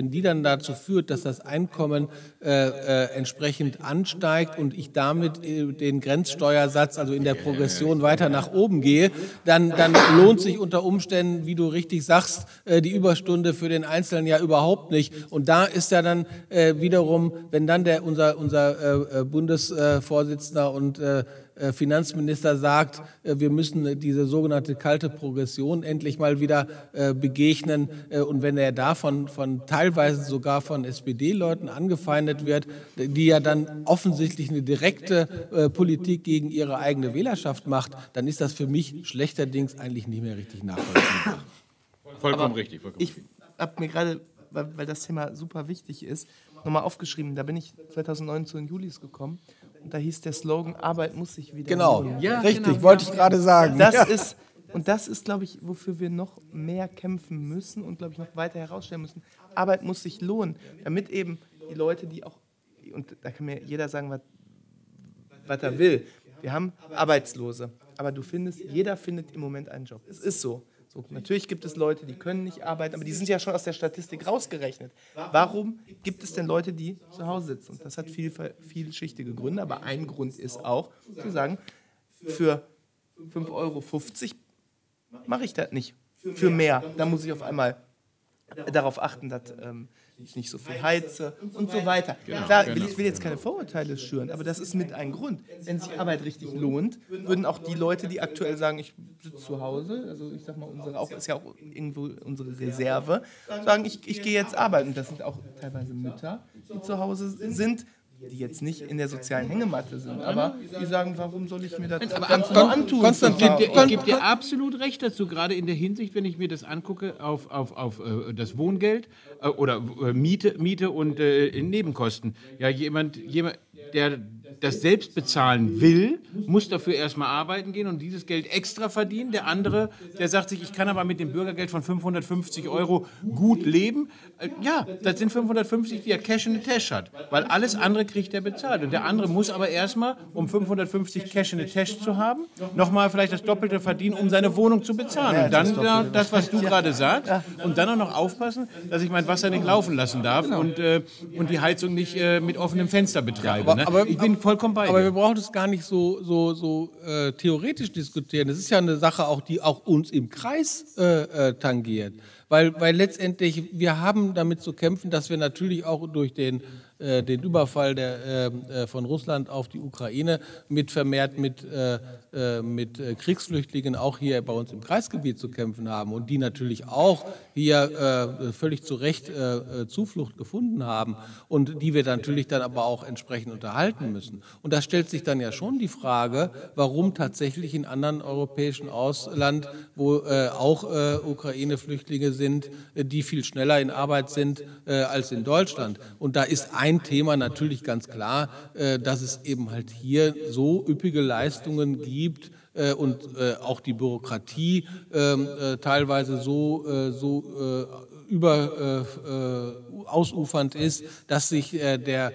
führt, dass das Einkommen entsprechend ansteigt und ich damit den Grenzsteuersatz, also in der Progression weiter nach oben gehe, dann lohnt sich unter Umständen, wie du richtig sagst, die Überstunde für den Einzelnen ja überhaupt nicht. Und da ist ja dann wiederum, wenn dann unser Bundesvorsitzender und Finanzminister sagt, wir müssen diese sogenannte kalte Progression endlich mal wieder begegnen. Und wenn er davon teilweise sogar von SPD-Leuten angefeindet wird, die ja dann offensichtlich eine direkte Politik gegen ihre eigene Wählerschaft macht, dann ist das für mich schlechterdings eigentlich nicht mehr richtig nachvollziehbar. Vollkommen richtig. Ich habe mir gerade, weil das Thema super wichtig ist, nochmal aufgeschrieben. Da bin ich 2009 zu den Julis gekommen und da hieß der Slogan, Arbeit muss sich wieder lohnen. Ja, richtig, wollte ich gerade sagen. Das ist, glaube ich, wofür wir noch mehr kämpfen müssen und, glaube ich, noch weiter herausstellen müssen. Arbeit muss sich lohnen, damit eben die Leute, die auch, und da kann mir jeder sagen, was er will. Wir haben Arbeitslose, aber jeder findet im Moment einen Job. Es ist so. Natürlich gibt es Leute, die können nicht arbeiten, aber die sind ja schon aus der Statistik rausgerechnet. Warum gibt es denn Leute, die zu Hause sitzen? Und das hat vielschichtige Gründe, aber ein Grund ist auch, zu sagen, für 5,50 Euro mache ich das nicht. Für mehr. Da muss ich auf einmal darauf achten, dass ich nicht so viel heize und so weiter. Klar, ich will jetzt keine Vorurteile schüren, aber das ist mit ein Grund. Wenn sich Arbeit richtig lohnt, würden auch die Leute, die aktuell sagen, ich sitze zu Hause, also ich sag mal, ist ja auch irgendwo unsere Reserve, sagen, ich gehe jetzt arbeiten. Und das sind auch teilweise Mütter, die zu Hause sind, die jetzt nicht in der sozialen Hängematte sind, aber die sagen, warum soll ich mir das Ganze noch antun? Ich gebe dir absolut recht dazu, gerade in der Hinsicht, wenn ich mir das angucke, auf das Wohngeld oder Miete und Nebenkosten. Ja, jemand, der das selbst bezahlen will, muss dafür erstmal arbeiten gehen und dieses Geld extra verdienen. Der andere, der sagt sich, ich kann aber mit dem Bürgergeld von 550 € gut leben. Ja, das sind 550, die er Cash in the Tash hat, weil alles andere kriegt er bezahlt. Und der andere muss aber erstmal, um 550 Cash in the Tash zu haben, nochmal vielleicht das Doppelte verdienen, um seine Wohnung zu bezahlen. Und dann das, was du gerade sagst, und dann auch noch aufpassen, dass ich mein Wasser nicht laufen lassen darf und die Heizung nicht mit offenem Fenster betreibe. Aber ich bin vollkommen bei dir. Aber wir brauchen es gar nicht so theoretisch diskutieren. Das ist ja eine Sache, die auch uns im Kreis tangiert. Weil letztendlich, wir haben damit zu kämpfen, dass wir natürlich auch durch den Überfall von Russland auf die Ukraine vermehrt mit Kriegsflüchtlingen auch hier bei uns im Kreisgebiet zu kämpfen haben und die natürlich auch hier völlig zu Recht Zuflucht gefunden haben und die wir natürlich dann aber auch entsprechend unterhalten müssen. Und da stellt sich dann ja schon die Frage, warum tatsächlich in anderen europäischen Ausland, wo auch Ukraine-Flüchtlinge sind, die viel schneller in Arbeit sind als in Deutschland. Und da ist ein Thema natürlich ganz klar, dass es eben halt hier so üppige Leistungen gibt und auch die Bürokratie teilweise so ausufernd ist, dass sich der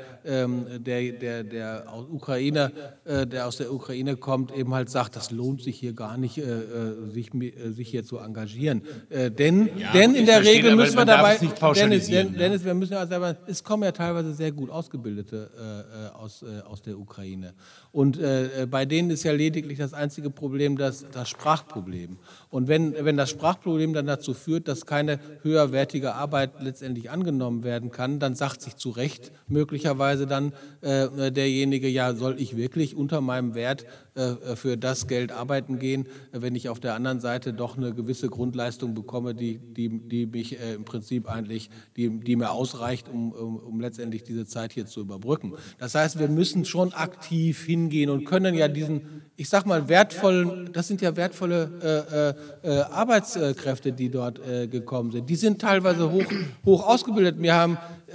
Ukrainer, der aus der Ukraine kommt, eben halt sagt, das lohnt sich hier gar nicht, sich hier zu engagieren. Denn in der Regel müssen wir dabei, Dennis, wir müssen ja selber, es kommen ja teilweise sehr gut Ausgebildete aus der Ukraine. Und bei denen ist ja lediglich das einzige Problem das Sprachproblem. Und wenn das Sprachproblem dann dazu führt, dass keine höherwertige Arbeit letztendlich angenommen werden kann, dann sagt sich zu Recht möglicherweise dann derjenige, ja, soll ich wirklich unter meinem Wert für das Geld arbeiten gehen, wenn ich auf der anderen Seite doch eine gewisse Grundleistung bekomme, die mich im Prinzip eigentlich, die mir ausreicht, um letztendlich diese Zeit hier zu überbrücken. Das heißt, wir müssen schon aktiv hingehen und können ja diesen, ich sag mal, das sind ja wertvolle Arbeitskräfte, die dort gekommen sind. Die sind teilweise hoch ausgebildet. Wir haben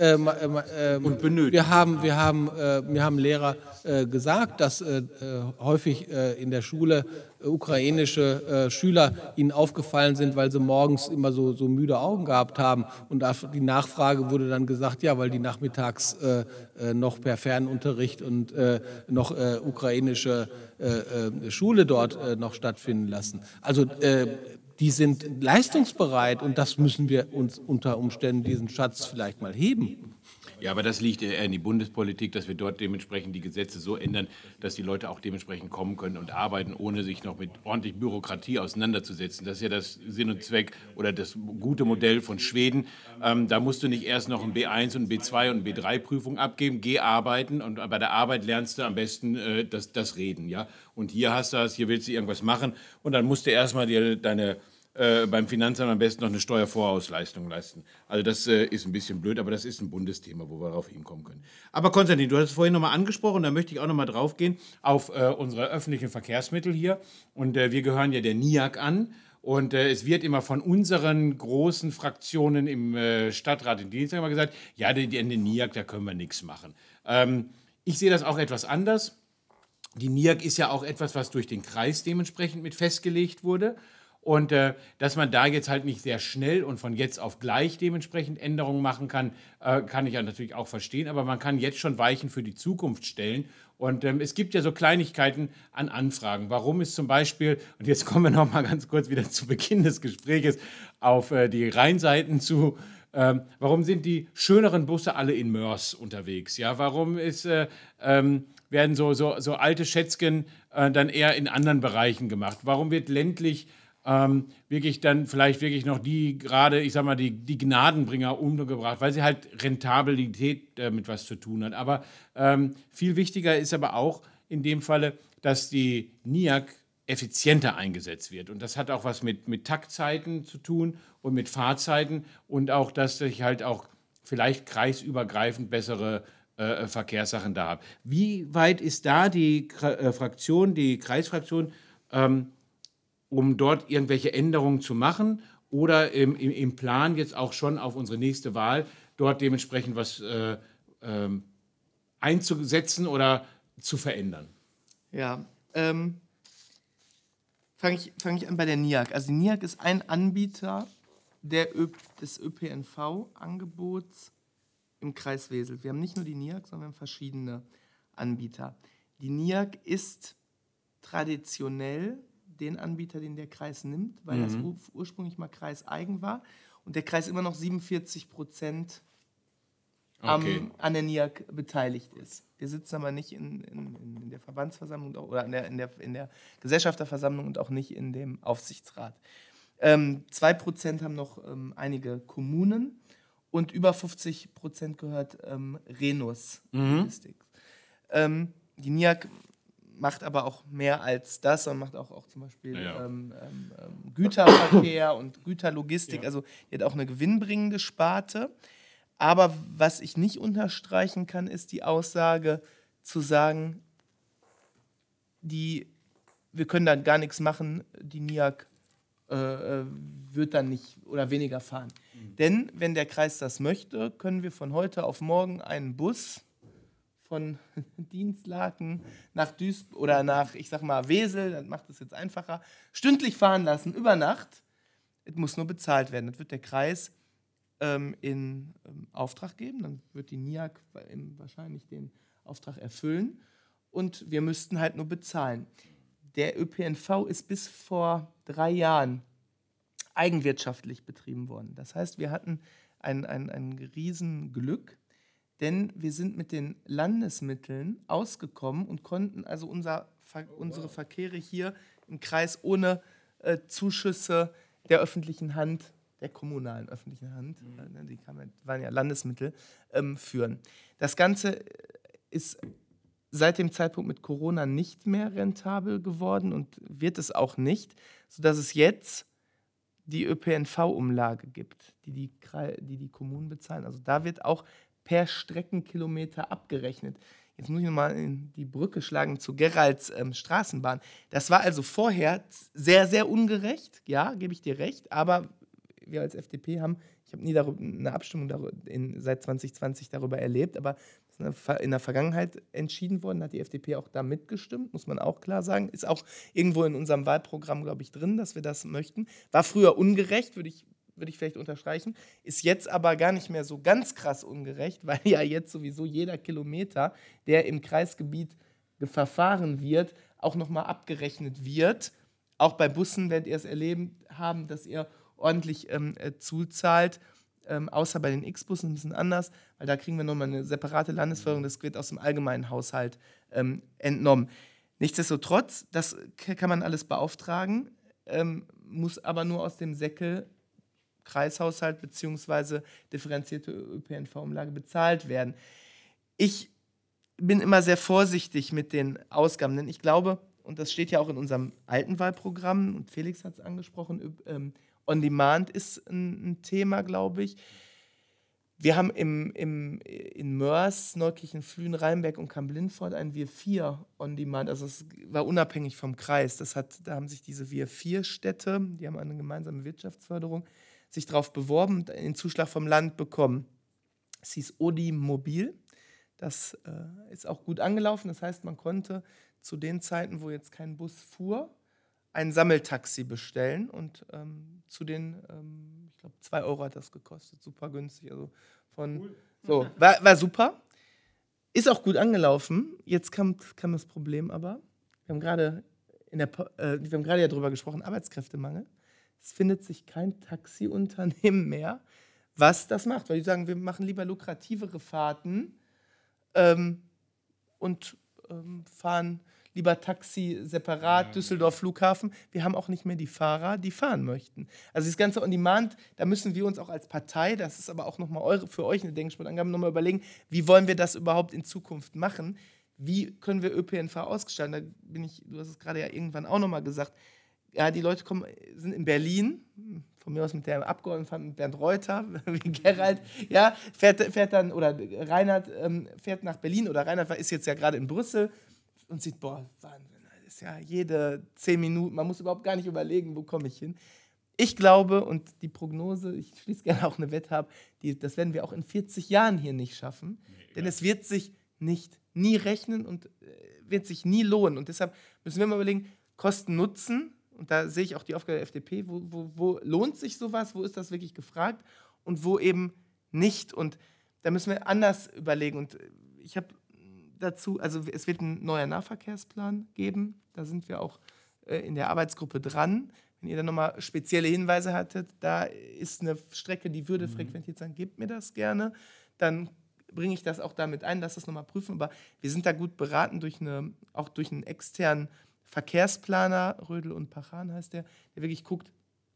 mir haben Lehrer gesagt, dass häufig in der Schule ukrainische Schüler ihnen aufgefallen sind, weil sie morgens immer so müde Augen gehabt haben. Und auf die Nachfrage wurde dann gesagt, ja, weil die nachmittags noch per Fernunterricht und noch ukrainische Schule dort noch stattfinden lassen. Also die sind leistungsbereit und das müssen wir uns unter Umständen diesen Schatz vielleicht mal heben. Ja, aber das liegt eher in die Bundespolitik, dass wir dort dementsprechend die Gesetze so ändern, dass die Leute auch dementsprechend kommen können und arbeiten, ohne sich noch mit ordentlich Bürokratie auseinanderzusetzen. Das ist ja das Sinn und Zweck oder das gute Modell von Schweden. Da musst du nicht erst noch ein B1 und ein B2 und eine B3-Prüfung abgeben, geh arbeiten und bei der Arbeit lernst du am besten das Reden. Ja? Und hier hast du das, hier willst du irgendwas machen und dann musst du erstmal dir beim Finanzamt am besten noch eine Steuervorausleistung leisten. Also das ist ein bisschen blöd, aber das ist ein Bundesthema, wo wir darauf hinkommen können. Aber Konstantin, du hast es vorhin nochmal angesprochen, da möchte ich auch nochmal drauf gehen, auf unsere öffentlichen Verkehrsmittel hier. Und wir gehören ja der NIAG an. Und es wird immer von unseren großen Fraktionen im Stadtrat in Dienstag immer gesagt, ja, den NIAG, da können wir nichts machen. Ich sehe das auch etwas anders. Die NIAG ist ja auch etwas, was durch den Kreis dementsprechend mit festgelegt wurde. Und dass man da jetzt halt nicht sehr schnell und von jetzt auf gleich dementsprechend Änderungen machen kann, kann ich ja natürlich auch verstehen. Aber man kann jetzt schon Weichen für die Zukunft stellen. Und es gibt ja so Kleinigkeiten an Anfragen. Warum ist zum Beispiel, und jetzt kommen wir noch mal ganz kurz wieder zu Beginn des Gespräches auf die Rheinseiten zu, warum sind die schöneren Busse alle in Mörs unterwegs? Ja, warum werden so alte Schätzchen dann eher in anderen Bereichen gemacht? Warum wird ländlich wirklich dann vielleicht wirklich noch die gerade, ich sag mal, die Gnadenbringer untergebracht, weil sie halt Rentabilität mit was zu tun hat. Aber viel wichtiger ist aber auch in dem Falle, dass die NIAG effizienter eingesetzt wird. Und das hat auch was mit Taktzeiten zu tun und mit Fahrzeiten und auch, dass ich halt auch vielleicht kreisübergreifend bessere Verkehrssachen da habe. Wie weit ist da die Kreisfraktion, um dort irgendwelche Änderungen zu machen oder im Plan jetzt auch schon auf unsere nächste Wahl dort dementsprechend was einzusetzen oder zu verändern? Ja, fange ich an bei der NIAG. Also die NIAG ist ein Anbieter des ÖPNV-Angebots im Kreis Wesel. Wir haben nicht nur die NIAG, sondern wir haben verschiedene Anbieter. Die NIAG ist traditionell den Anbieter, den der Kreis nimmt, weil das ursprünglich mal kreiseigen war und der Kreis immer noch 47% an der NIAG beteiligt ist. Wir sitzen aber nicht in der Verbandsversammlung oder in der Gesellschafterversammlung und auch nicht in dem Aufsichtsrat. 2% haben noch einige Kommunen und über 50% gehört Renus Logistik. Die NIAG macht aber auch mehr als das, sondern macht auch zum Beispiel Güterverkehr und Güterlogistik. Ja. Also die hat auch eine gewinnbringende Sparte. Aber was ich nicht unterstreichen kann, ist die Aussage zu sagen, wir können da gar nichts machen, die NIAG wird dann nicht oder weniger fahren. Denn wenn der Kreis das möchte, können wir von heute auf morgen einen Bus von Dienstlaken nach Duisburg oder nach, ich sag mal, Wesel, das macht es jetzt einfacher, stündlich fahren lassen, über Nacht. Es muss nur bezahlt werden. Das wird der Kreis in Auftrag geben. Dann wird die NIAG wahrscheinlich den Auftrag erfüllen. Und wir müssten halt nur bezahlen. Der ÖPNV ist bis vor 3 Jahren eigenwirtschaftlich betrieben worden. Das heißt, wir hatten ein Riesenglück, denn wir sind mit den Landesmitteln ausgekommen und konnten also unsere Verkehre hier im Kreis ohne Zuschüsse der öffentlichen Hand, der kommunalen öffentlichen Hand, die waren ja Landesmittel, führen. Das Ganze ist seit dem Zeitpunkt mit Corona nicht mehr rentabel geworden und wird es auch nicht, sodass es jetzt die ÖPNV-Umlage gibt, die Kommunen bezahlen. Also da wird auch per Streckenkilometer abgerechnet. Jetzt muss ich nochmal in die Brücke schlagen zu Geralds Straßenbahn. Das war also vorher sehr, sehr ungerecht, ja, gebe ich dir recht, aber wir als FDP ich habe nie eine Abstimmung seit 2020 darüber erlebt, aber in der Vergangenheit entschieden worden, hat die FDP auch da mitgestimmt, muss man auch klar sagen. Ist auch irgendwo in unserem Wahlprogramm, glaube ich, drin, dass wir das möchten. War früher ungerecht, würde ich vielleicht unterstreichen, ist jetzt aber gar nicht mehr so ganz krass ungerecht, weil ja jetzt sowieso jeder Kilometer, der im Kreisgebiet verfahren wird, auch nochmal abgerechnet wird. Auch bei Bussen werdet ihr es erleben haben, dass ihr ordentlich zuzahlt, außer bei den X-Bussen ein bisschen anders, weil da kriegen wir nochmal eine separate Landesförderung, das wird aus dem allgemeinen Haushalt entnommen. Nichtsdestotrotz, das kann man alles beauftragen, muss aber nur aus dem Säckel Kreishaushalt bzw. differenzierte ÖPNV-Umlage bezahlt werden. Ich bin immer sehr vorsichtig mit den Ausgaben, denn ich glaube, und das steht ja auch in unserem alten Wahlprogramm, und Felix hat es angesprochen, On Demand ist ein Thema, glaube ich. Wir haben in Mörs, Neukirchen, Flühen, Rheinberg und Kamp-Lindfort ein Wir 4 On Demand. Also es war unabhängig vom Kreis. Da haben sich diese Wir 4 Städte, die haben eine gemeinsame Wirtschaftsförderung, sich darauf beworben und den Zuschlag vom Land bekommen. Es hieß Odi Mobil. Das ist auch gut angelaufen. Das heißt, man konnte zu den Zeiten, wo jetzt kein Bus fuhr, ein Sammeltaxi bestellen und zu den, ich glaube, 2 Euro hat das gekostet, super günstig. Also war super. Ist auch gut angelaufen. Jetzt kam das Problem aber, wir haben gerade ja drüber gesprochen, Arbeitskräftemangel. Es findet sich kein Taxiunternehmen mehr, was das macht, weil die sagen, wir machen lieber lukrativere Fahrten und fahren lieber Taxi separat, Düsseldorf Flughafen. Wir haben auch nicht mehr die Fahrer, die fahren möchten. Also das Ganze On Demand, da müssen wir uns auch als Partei, das ist aber auch nochmal für euch eine Denksportangabe, nochmal überlegen, wie wollen wir das überhaupt in Zukunft machen? Wie können wir ÖPNV ausgestalten? Du hast es gerade ja irgendwann auch nochmal gesagt, ja, die Leute sind in Berlin, von mir aus mit der Abgeordneten Bernd Reuter, wie Gerald, ja, fährt dann, oder Reinhard fährt nach Berlin, oder Reinhard ist jetzt ja gerade in Brüssel, und sieht, boah, Wahnsinn, das ist ja jede 10 Minuten, man muss überhaupt gar nicht überlegen, wo komme ich hin. Ich glaube, und die Prognose, ich schließe gerne auch eine Wette ab, das werden wir auch in 40 Jahren hier nicht schaffen, denn es wird sich nie rechnen und wird sich nie lohnen. Und deshalb müssen wir mal überlegen, Kosten-Nutzen, und da sehe ich auch die Aufgabe der FDP, wo lohnt sich sowas, wo ist das wirklich gefragt und wo eben nicht. Und da müssen wir anders überlegen. Und ich habe dazu, also es wird ein neuer Nahverkehrsplan geben, da sind wir auch in der Arbeitsgruppe dran. Wenn ihr da nochmal spezielle Hinweise hattet, da ist eine Strecke, die würde frequentiert sein, gebt mir das gerne. Dann bringe ich das auch damit ein, lass das nochmal prüfen. Aber wir sind da gut beraten auch durch einen externen Verkehrsplaner, Rödel und Pachan heißt der wirklich guckt,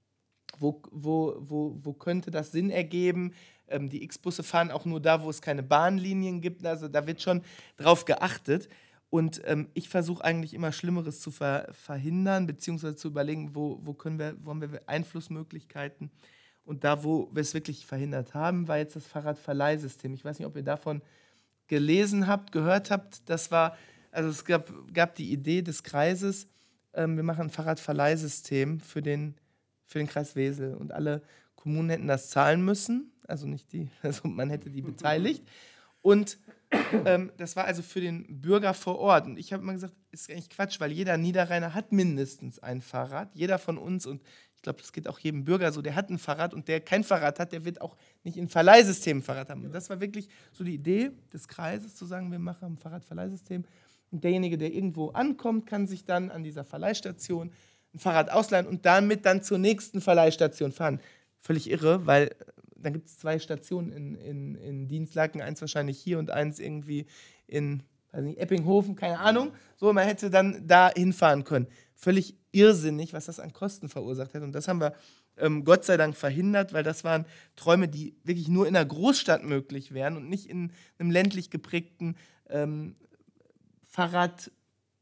wo könnte das Sinn ergeben. Die X-Busse fahren auch nur da, wo es keine Bahnlinien gibt. Also da wird schon drauf geachtet. Und ich versuche eigentlich immer Schlimmeres zu verhindern, beziehungsweise zu überlegen, wo haben wir Einflussmöglichkeiten. Und da, wo wir es wirklich verhindert haben, war jetzt das Fahrradverleihsystem. Ich weiß nicht, ob ihr davon gelesen habt, gehört habt. Es gab die Idee des Kreises, wir machen ein Fahrradverleihsystem für den Kreis Wesel. Und alle Kommunen hätten das zahlen müssen, also man hätte die beteiligt. Und das war also für den Bürger vor Ort. Und ich habe immer gesagt, ist eigentlich Quatsch, weil jeder Niederrheiner hat mindestens ein Fahrrad. Jeder von uns, und ich glaube, das geht auch jedem Bürger so, der hat ein Fahrrad und der kein Fahrrad hat, der wird auch nicht in Verleihsystem ein Fahrrad haben. Und das war wirklich so die Idee des Kreises, zu sagen, wir machen ein Fahrradverleihsystem. Und derjenige, der irgendwo ankommt, kann sich dann an dieser Verleihstation ein Fahrrad ausleihen und damit dann zur nächsten Verleihstation fahren. Völlig irre, weil dann gibt es 2 Stationen in Dienstlaken, eins wahrscheinlich hier und eins irgendwie in Eppinghofen, keine Ahnung. So, man hätte dann da hinfahren können. Völlig irrsinnig, was das an Kosten verursacht hätte. Und das haben wir Gott sei Dank verhindert, weil das waren Träume, die wirklich nur in einer Großstadt möglich wären und nicht in einem ländlich geprägten Fahrradkreis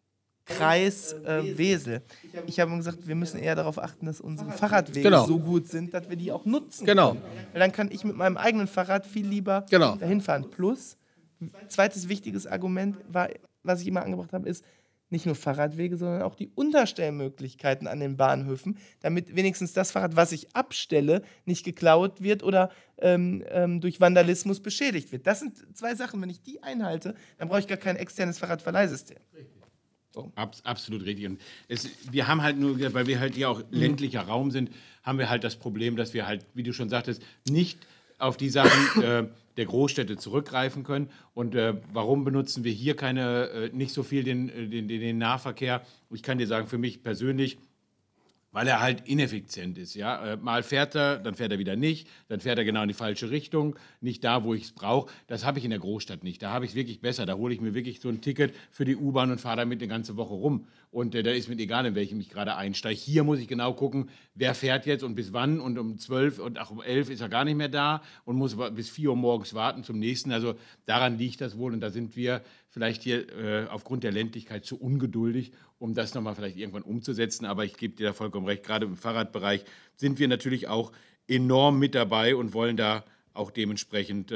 Wesel. Ich habe gesagt, wir müssen eher darauf achten, dass unsere Fahrradwege so gut sind, dass wir die auch nutzen können. Weil dann kann ich mit meinem eigenen Fahrrad viel lieber dahin fahren. Plus, zweites wichtiges Argument war, was ich immer angebracht habe, ist nicht nur Fahrradwege, sondern auch die Unterstellmöglichkeiten an den Bahnhöfen, damit wenigstens das Fahrrad, was ich abstelle, nicht geklaut wird oder durch Vandalismus beschädigt wird. Das sind 2 Sachen. Wenn ich die einhalte, dann brauche ich gar kein externes Fahrradverleihsystem. So. Absolut richtig. Und wir haben halt nur, weil wir halt hier auch ländlicher Raum sind, haben wir halt das Problem, dass wir halt, wie du schon sagtest, nicht auf die Sachen der Großstädte zurückgreifen können. Und warum benutzen wir hier nicht so viel den Nahverkehr? Ich kann dir sagen, für mich persönlich, weil er halt ineffizient ist. Ja? Mal fährt er, dann fährt er wieder nicht, dann fährt er genau in die falsche Richtung, nicht da, wo ich es brauche. Das habe ich in der Großstadt nicht. Da habe ich es wirklich besser. Da hole ich mir wirklich so ein Ticket für die U-Bahn und fahre damit eine ganze Woche rum. Und da ist mir egal, in welchem ich gerade einsteige. Hier muss ich genau gucken, wer fährt jetzt und bis wann. Und um 12 und auch um 11 ist er gar nicht mehr da und muss bis 4 Uhr morgens warten zum nächsten. Also daran liegt das wohl. Und da sind wir vielleicht hier aufgrund der Ländlichkeit zu ungeduldig, um das nochmal vielleicht irgendwann umzusetzen. Aber ich gebe dir da vollkommen recht, gerade im Fahrradbereich sind wir natürlich auch enorm mit dabei und wollen da auch dementsprechend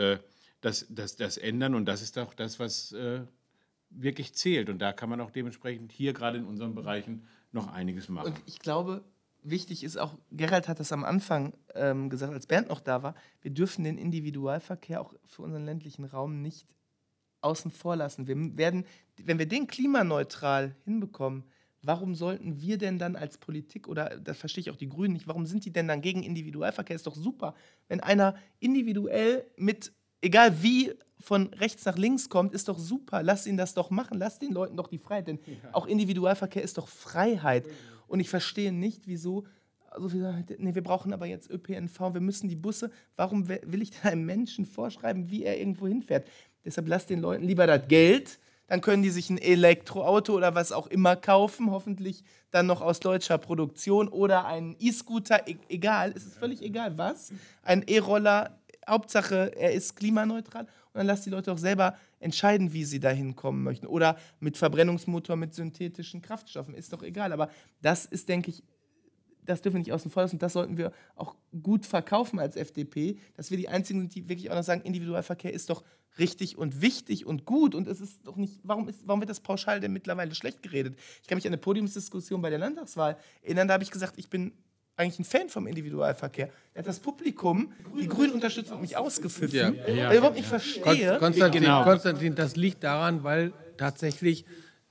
das ändern. Und das ist auch das, was wirklich zählt. Und da kann man auch dementsprechend hier gerade in unseren Bereichen noch einiges machen. Und ich glaube, wichtig ist auch, Gerald hat das am Anfang gesagt, als Bernd noch da war, wir dürfen den Individualverkehr auch für unseren ländlichen Raum nicht außen vor lassen. Wenn wir den klimaneutral hinbekommen, warum sollten wir denn dann als Politik, oder das verstehe ich auch die Grünen nicht, warum sind die denn dann gegen Individualverkehr? Ist doch super, wenn einer individuell egal wie, von rechts nach links kommt, ist doch super. Lass ihn das doch machen. Lass den Leuten doch die Freiheit. Denn auch Individualverkehr ist doch Freiheit. Und ich verstehe nicht, wieso, wir brauchen aber jetzt ÖPNV, wir müssen die Busse. Warum will ich da einem Menschen vorschreiben, wie er irgendwo hinfährt? Deshalb lasst den Leuten lieber das Geld. Dann können die sich ein Elektroauto oder was auch immer kaufen. Hoffentlich dann noch aus deutscher Produktion. Oder einen E-Scooter. Egal, es ist völlig egal was. Ein E-Roller. Hauptsache, er ist klimaneutral und dann lasst die Leute auch selber entscheiden, wie sie da hinkommen möchten. Oder mit Verbrennungsmotor, mit synthetischen Kraftstoffen, ist doch egal. Aber das ist, denke ich, das dürfen wir nicht außen vor lassen. Und das sollten wir auch gut verkaufen als FDP, dass wir die Einzigen sind, die wirklich auch noch sagen, Individualverkehr ist doch richtig und wichtig und gut. Und es ist doch nicht, warum wird das pauschal denn mittlerweile schlecht geredet? Ich kann mich an eine Podiumsdiskussion bei der Landtagswahl erinnern, da habe ich gesagt, ich bin eigentlich ein Fan vom Individualverkehr. Er hat das Publikum, die Grünen unterstützen, mich ausgepfiffen, Ja. weil ich überhaupt nicht verstehe. Konstantin, das liegt daran, weil tatsächlich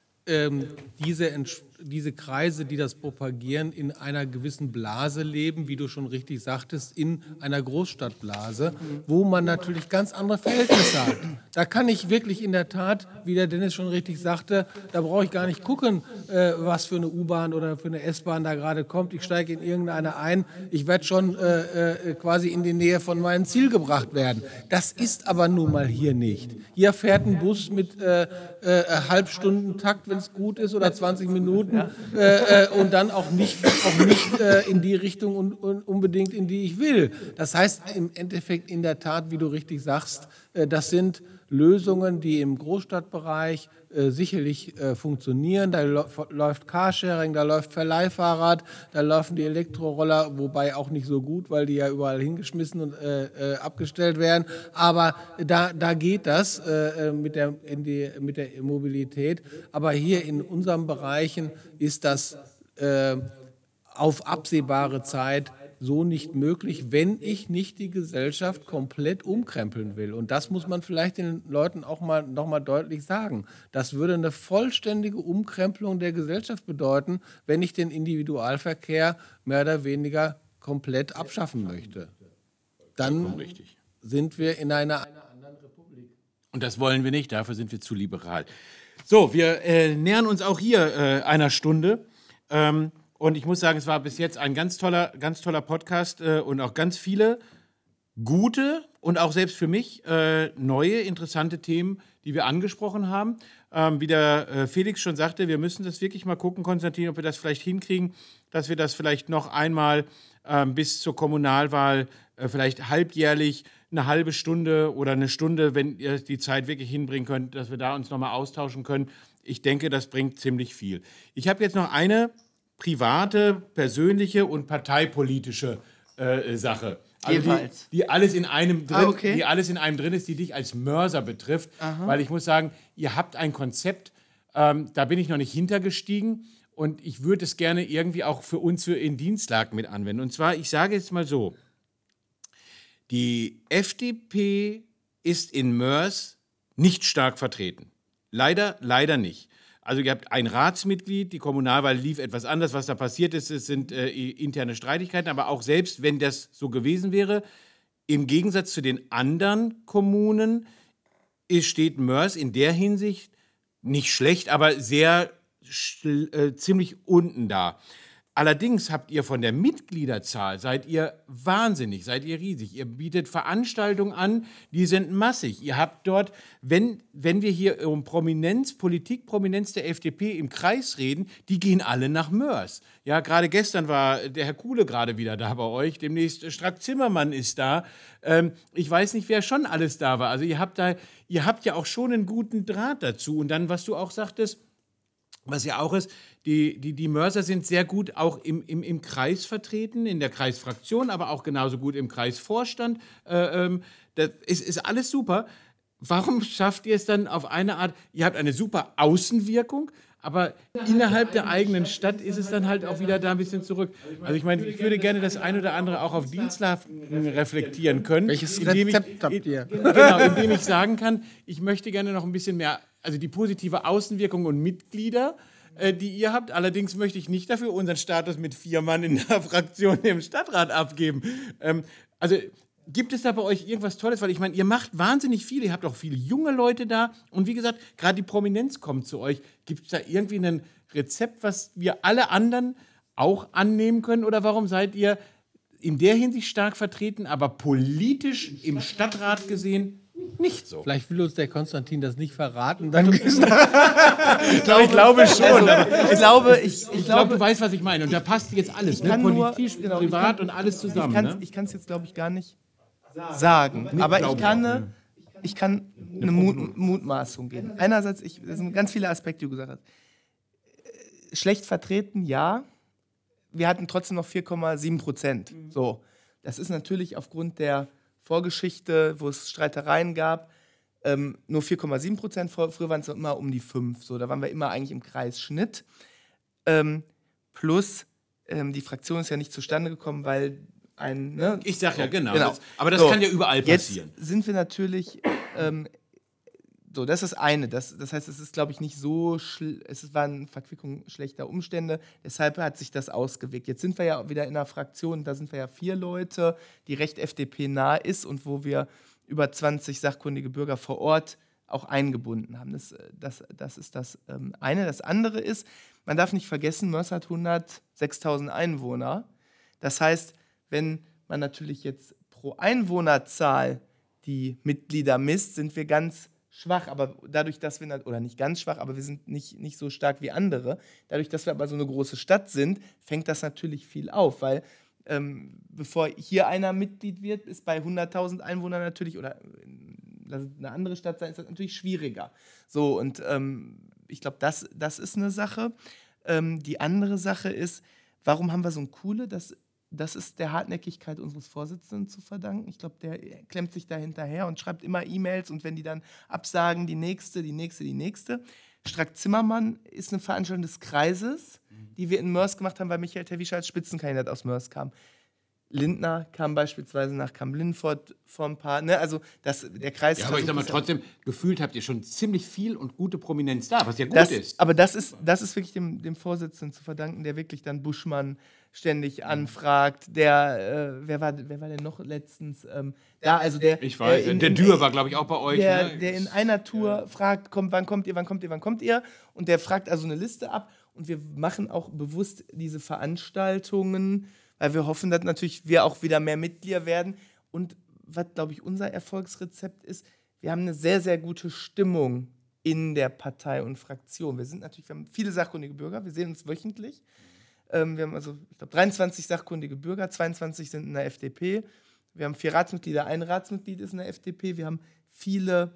diese Kreise, die das propagieren, in einer gewissen Blase leben, wie du schon richtig sagtest, in einer Großstadtblase, wo man natürlich ganz andere Verhältnisse hat. Da kann ich wirklich in der Tat, wie der Dennis schon richtig sagte, da brauche ich gar nicht gucken, was für eine U-Bahn oder für eine S-Bahn da gerade kommt. Ich steige in irgendeine ein, ich werde schon quasi in die Nähe von meinem Ziel gebracht werden. Das ist aber nun mal hier nicht. Hier fährt ein Bus mit Halbstundentakt, wenn es gut ist, oder 20 Minuten und dann auch nicht in die Richtung und unbedingt in die ich will. Das heißt im Endeffekt in der Tat, wie du richtig sagst, das sind Lösungen, die im Großstadtbereich sicherlich funktionieren. Da läuft Carsharing, da läuft Verleihfahrrad, da laufen die Elektroroller, wobei auch nicht so gut, weil die ja überall hingeschmissen und abgestellt werden. Aber da geht das mit der Mobilität. Aber hier in unseren Bereichen ist das auf absehbare Zeit so nicht möglich, wenn ich nicht die Gesellschaft komplett umkrempeln will. Und das muss man vielleicht den Leuten auch noch mal deutlich sagen. Das würde eine vollständige Umkrempelung der Gesellschaft bedeuten, wenn ich den Individualverkehr mehr oder weniger komplett abschaffen möchte. Dann sind wir in einer anderen Republik. Und das wollen wir nicht, dafür sind wir zu liberal. So, wir nähern uns auch hier einer Stunde. Und ich muss sagen, es war bis jetzt ein ganz toller Podcast und auch ganz viele gute und auch selbst für mich neue, interessante Themen, die wir angesprochen haben. Wie der Felix schon sagte, wir müssen das wirklich mal gucken, Konstantin, ob wir das vielleicht hinkriegen, dass wir das vielleicht noch einmal bis zur Kommunalwahl vielleicht halbjährlich eine halbe Stunde oder eine Stunde, wenn ihr die Zeit wirklich hinbringen könnt, dass wir da uns nochmal austauschen können. Ich denke, das bringt ziemlich viel. Ich habe jetzt noch eine private, persönliche und parteipolitische Sache. Also die alles in einem drin, die alles in einem drin ist, die dich als Mörser betrifft. Aha. Weil ich muss sagen, ihr habt ein Konzept, da bin ich noch nicht hintergestiegen und ich würde es gerne irgendwie auch für uns in Dienstag mit anwenden. Und zwar, ich sage jetzt mal so, die FDP ist in Mörs nicht stark vertreten. Leider nicht. Also ihr habt ein Ratsmitglied, die Kommunalwahl lief etwas anders. Was da passiert ist, es sind interne Streitigkeiten. Aber auch selbst, wenn das so gewesen wäre, im Gegensatz zu den anderen Kommunen steht Mörs in der Hinsicht nicht schlecht, aber sehr ziemlich unten da. Allerdings habt ihr von der Mitgliederzahl, seid ihr wahnsinnig, seid ihr riesig. Ihr bietet Veranstaltungen an, die sind massig. Ihr habt dort, wenn wir hier um Politikprominenz der FDP im Kreis reden, die gehen alle nach Mörs. Ja, gerade gestern war der Herr Kuhle gerade wieder da bei euch, demnächst Strack-Zimmermann ist da. Ich weiß nicht, wer schon alles da war. Also ihr habt ja auch schon einen guten Draht dazu. Und dann, was du auch sagtest, was ja auch ist, die Mörser sind sehr gut auch im Kreis vertreten, in der Kreisfraktion, aber auch genauso gut im Kreisvorstand. Das ist alles super. Warum schafft ihr es dann auf eine Art, ihr habt eine super Außenwirkung, aber innerhalb der eigenen Stadt ist es dann halt auch wieder da ein bisschen zurück. Also ich meine, ich würde gerne das ein oder andere auch auf Dienstlagen reflektieren können. Welches Rezept habt ihr? Genau, indem ich sagen kann, ich möchte gerne noch ein bisschen mehr, also die positive Außenwirkung und Mitglieder, die ihr habt. Allerdings möchte ich nicht dafür unseren Status mit 4 Mann in der Fraktion im Stadtrat abgeben. Also gibt es da bei euch irgendwas Tolles? Weil ich meine, ihr macht wahnsinnig viel. Ihr habt auch viele junge Leute da. Und wie gesagt, gerade die Prominenz kommt zu euch. Gibt es da irgendwie ein Rezept, was wir alle anderen auch annehmen können? Oder warum seid ihr in der Hinsicht stark vertreten, aber politisch im Stadtrat gesehen nicht so? Vielleicht will uns der Konstantin das nicht verraten. Ich glaube schon. Also, Ich glaube, du weißt, was ich meine. Und da passt jetzt alles, ne? Politisch, privat und alles zusammen. Ich kann es jetzt, glaube ich, gar nicht sagen. Aber ich kann eine Mutmaßung geben. Einerseits, das sind ganz viele Aspekte, die du gesagt hast. Schlecht vertreten, ja. Wir hatten trotzdem noch 4,7%. So. Das ist natürlich aufgrund der Vorgeschichte, wo es Streitereien gab, nur 4,7%. Früher waren es immer um die 5%. So, da waren wir immer eigentlich im Kreisschnitt. Plus, die Fraktion ist ja nicht zustande gekommen, weil ein... Ne? Ich sag ja, genau. Genau. Aber das So, kann ja überall passieren. Jetzt sind wir natürlich... so, das ist das eine. Das heißt, es ist, glaube ich, nicht so... Es war eine Verquickung schlechter Umstände. Deshalb hat sich das ausgewirkt. Jetzt sind wir ja wieder in einer Fraktion, da sind wir ja 4 Leute, die recht FDP-nah ist und wo wir über 20 sachkundige Bürger vor Ort auch eingebunden haben. Das ist das eine. Das andere ist, man darf nicht vergessen, Mörs hat 106.000 Einwohner. Das heißt, wenn man natürlich jetzt pro Einwohnerzahl die Mitglieder misst, sind wir ganz schwach. Aber dadurch, dass wir, oder nicht ganz schwach, aber wir sind nicht so stark wie andere. Dadurch, dass wir aber so eine große Stadt sind, fängt das natürlich viel auf, weil bevor hier einer Mitglied wird, ist bei 100.000 Einwohnern natürlich, oder eine andere Stadt sein, ist das natürlich schwieriger. So, und ich glaube, das ist eine Sache. Die andere Sache ist, warum haben wir so ein Coole? Das ist der Hartnäckigkeit unseres Vorsitzenden zu verdanken. Ich glaube, der klemmt sich da hinterher und schreibt immer E-Mails und wenn die dann absagen, die nächste. Strack-Zimmermann ist eine Veranstaltung des Kreises, die wir in Mörs gemacht haben, weil Michael Terwiesch als Spitzenkandidat aus Mörs kam. Lindner kam beispielsweise nach Kamp-Lindfort vor ein paar, ne? Also der Kreis... Ja, aber ich sag mal, trotzdem, gefühlt habt ihr schon ziemlich viel und gute Prominenz da, was ja gut ist. Aber das ist wirklich dem Vorsitzenden zu verdanken, der wirklich dann Buschmann ständig anfragt. Wer war denn noch letztens? Ich weiß, der Dürr war, glaube ich, auch bei euch. Der in einer Tour fragt, wann kommt ihr? Und der fragt also eine Liste ab. Und wir machen auch bewusst diese Veranstaltungen, weil wir hoffen, dass natürlich wir auch wieder mehr Mitglieder werden. Und was, glaube ich, unser Erfolgsrezept ist, wir haben eine sehr, sehr gute Stimmung in der Partei und Fraktion. Wir haben viele sachkundige Bürger, wir sehen uns wöchentlich. Wir haben also, ich glaube, 23 sachkundige Bürger, 22 sind in der FDP. Wir haben 4 Ratsmitglieder, ein Ratsmitglied ist in der FDP. Wir haben viele